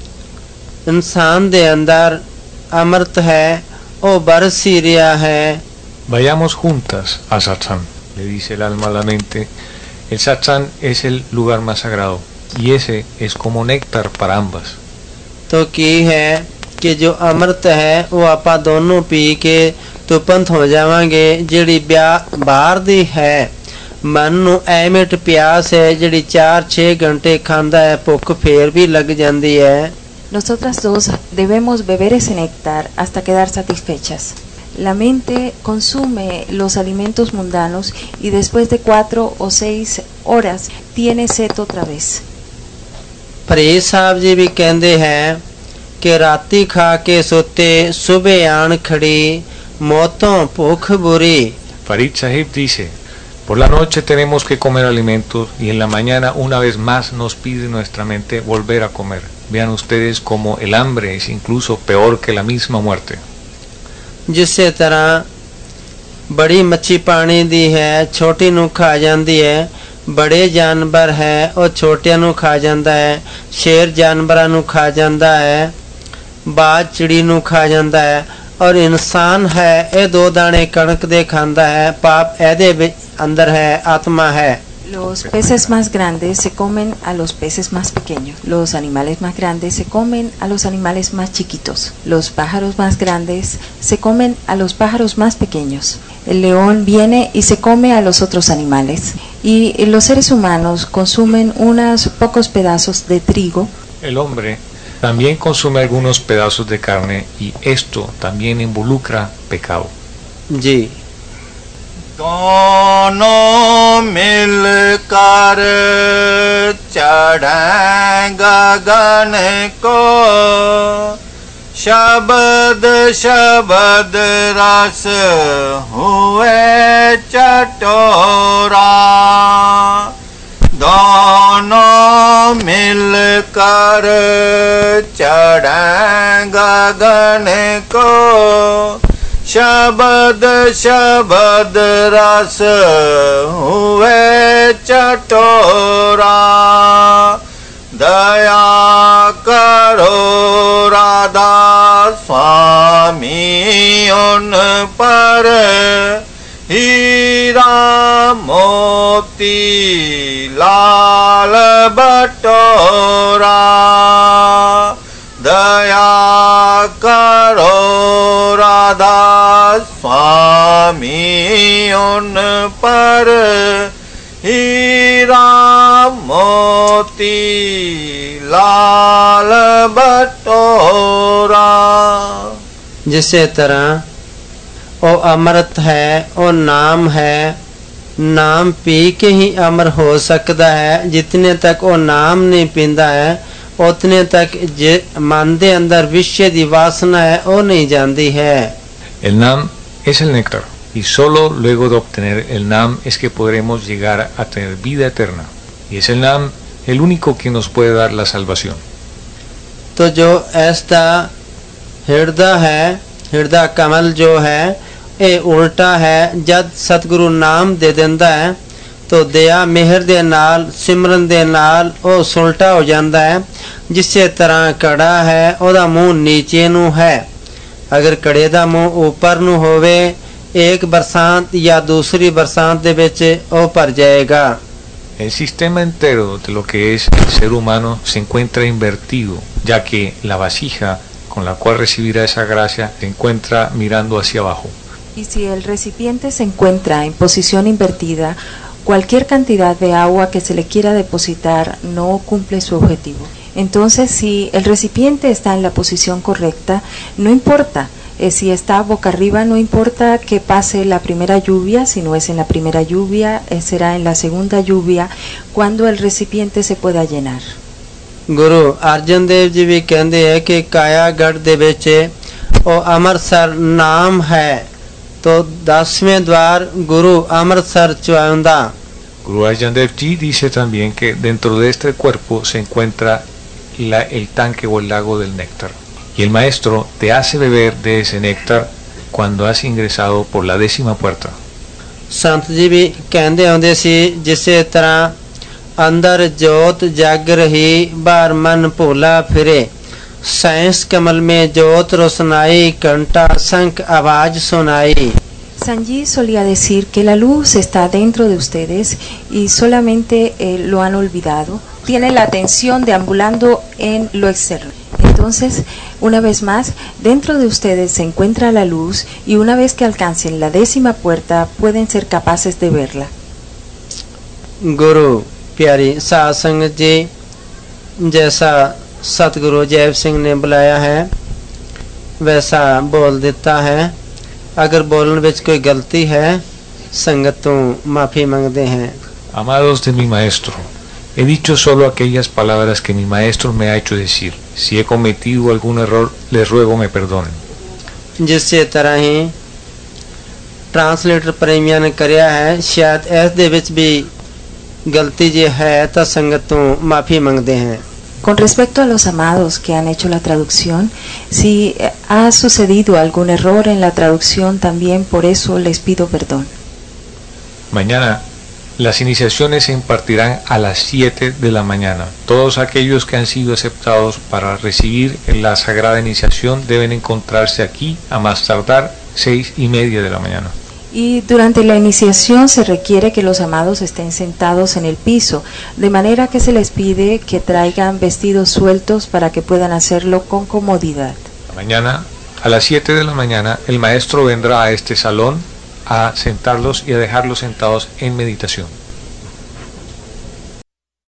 ਇਨਸਾਨ ਦੇ ਅੰਦਰ अमृत है o बरसी रिया है। Vayamos juntas a satsang, le dice el alma a la mente. El satsang es el lugar más sagrado y ese es como néctar para ambas. तो की है कि जो अमृत है वो आपा दोनों पी के तुपंत हो जावांगे। जिहड़ी बाहर दी है मन नूं ऐमिट प्यास है जिहड़ी 4-6 घंटे खांदा है भुख फेर भी लग जांदी है। Nosotras dos debemos beber ese néctar hasta quedar satisfechas. La mente consume los alimentos mundanos y después de 4 o 6 horas tiene sed otra vez. Farid साहब जी भी कहते हैं कि राती खा के सोते सुबह आन खड़ी मौतों भूख बुरी। Farid Sahib dice, por la noche tenemos que comer alimentos y en la mañana una vez más nos pide nuestra mente volver a comer. Vean ustedes como el hambre es incluso peor que la misma muerte. जिसे तरह बड़ी मच्छी पानी दी है छोटी नू खा जाती है बड़े जानवर है और छोटिया नू खा जाता है शेर जानवरां नू खा जाता है बाज चिड़ी नू खा जाता है और इंसान है ये 2 दाने कणक दे खांदा है पाप एदे अंदर है आत्मा है। Los peces más grandes se comen a los peces más pequeños. Los animales más grandes se comen a los animales más chiquitos. Los pájaros más grandes se comen a los pájaros más pequeños. El león viene y se come a los otros animales. Y los seres humanos consumen unos pocos pedazos de trigo. El hombre también consume algunos pedazos de carne y esto también involucra pecado. जी दोनों मिलकर चढ़ें गगन को शब्द शब्द रस हुए चटोरा दोनों मिलकर चढ़ें गगन को शब्द शब्द रस हुए चटोरा दया करो राधा स्वामी उन पर हीरा मोती लाल बटोरा दया करो राधा स्वामी उन पर हीरा मोती लाल बटोरा। जिसे तरह ओ अमृत है ओ नाम है नाम पी के ही अमर हो सकता है। जितने तक ओ नाम नहीं पींदा है उतने तक मन दे अंदर विषय दी वासना है वो नहीं जाती है। El Nam es el néctar y solo luego de obtener el Nam es que podremos llegar a tener vida eterna y es el Nam el único que nos puede dar la salvación. तो जो ऐसा हृदय है हृदय कमल जो है ये उल्टा है जब सतगुरु नाम दे देंदा है तो दया मेहर दे नाल सिमरन दे नाल ओ सुलटा हो जाता है। जिसे तरह कड़ा है ओदा मुंह नीचे नू है ਅਗਰ ਕੜੇ ਦਾ ਮੂੰਹ ਉੱਪਰ ਨੂੰ ਹੋਵੇ ਇੱਕ ਬਰਸਾਤ ਜਾਂ ਦੂਸਰੀ ਬਰਸਾਤ ਦੇ ਵਿੱਚ ਉਹ ਭਰ ਜਾਏਗਾ। El sistema entero de lo que es el ser humano se encuentra invertido, ya que la vasija con la cual recibirá esa gracia se encuentra mirando hacia abajo. Y si el recipiente se encuentra en posición invertida, cualquier cantidad de agua que se le quiera depositar no cumple su objetivo. Entonces, si el recipiente está en la posición correcta, no importa. Si está boca arriba, no importa que pase la primera lluvia, si no es en la primera lluvia, será en la segunda lluvia, cuando el recipiente se pueda llenar. Guru ਅਰਜਨ ਦੇਵ ਜੀ ਵੀ ਕਹਿੰਦੇ ਹੈ ਕਿ ਕਾਇਆਗੜ੍ਹ ਦੇ ਵਿੱਚ ਉਹ ਅੰਮ੍ਰਿਤਸਰ ਨਾਮ ਹੈ ਤੋ 10ਵੇਂ ਦਵਾਰ ਗੁਰੂ ਅੰਮ੍ਰਿਤਸਰ ਚ ਆਉਂਦਾ। Guru Arjan Dev Ji dice también que dentro de este cuerpo se encuentra el tanque o el lago del néctar. Y el maestro te hace beber de ese néctar cuando has ingresado por la 10ª puerta. ਸੰਤ ਜੀ ਵੀ ਕਹਿੰਦੇ ਆਉਂਦੇ ਸੀ ਜਿਸੇ ਤਰ੍ਹਾਂ ਅੰਦਰ ਜੋਤ ਜਗ ਰਹੀ ਬਾਹਰ ਮਨ ਭੋਲਾ ਫਿਰੇ ਸਾਇੰਸ ਕਮਲ ਮੇਂ ਜੋਤ ਰੋਸ਼ਨਾਈ ਘੰਟਾ शंख आवाज सुनाई। Sanji solía decir que la luz está dentro de ustedes y solamente lo han olvidado. Tienen la atención deambulando en lo externo. Entonces, una vez más, dentro de ustedes se encuentra la luz y una vez que alcancen la 10ª puerta pueden ser capaces de verla. गुरु प्यारी साध संगत जी, जैसा सतगुरु जैव सिंह ने बुलाया है वैसा बोल देता है। अगर बोलने ਵਿੱਚ कोई गलती है संगत तो माफी मांगते हैं। Amados de mi maestro, he dicho solo aquellas palabras que mi maestro me ha hecho decir. Si he cometido algún error, les ruego me perdonen. ਜਿਸੇ ਤਰ੍ਹਾਂ ਹੀ ਟ੍ਰਾਂਸਲੇਟਰ ਪ੍ਰੇਮੀਆਂ ਨੇ ਕਰਿਆ ਹੈ, ਸ਼ਾਇਦ ਇਸ ਦੇ ਵਿੱਚ ਵੀ ਗਲਤੀ ਜੇ ਹੈ ਤਾਂ ਸੰਗਤ ਤੋਂ ਮਾਫੀ ਮੰਗਦੇ हैं। Con respecto a los amados que han hecho la traducción, si ha sucedido algún error en la traducción, también por eso les pido perdón. Mañana las iniciaciones se impartirán a las 7 de la mañana. Todos aquellos que han sido aceptados para recibir la sagrada iniciación deben encontrarse aquí a más tardar 6:30 de la mañana. Y durante la iniciación se requiere que los amados estén sentados en el piso, de manera que se les pide que traigan vestidos sueltos para que puedan hacerlo con comodidad. Mañana a las 7 de la mañana el maestro vendrá a este salón a sentarlos y a dejarlos sentados en meditación.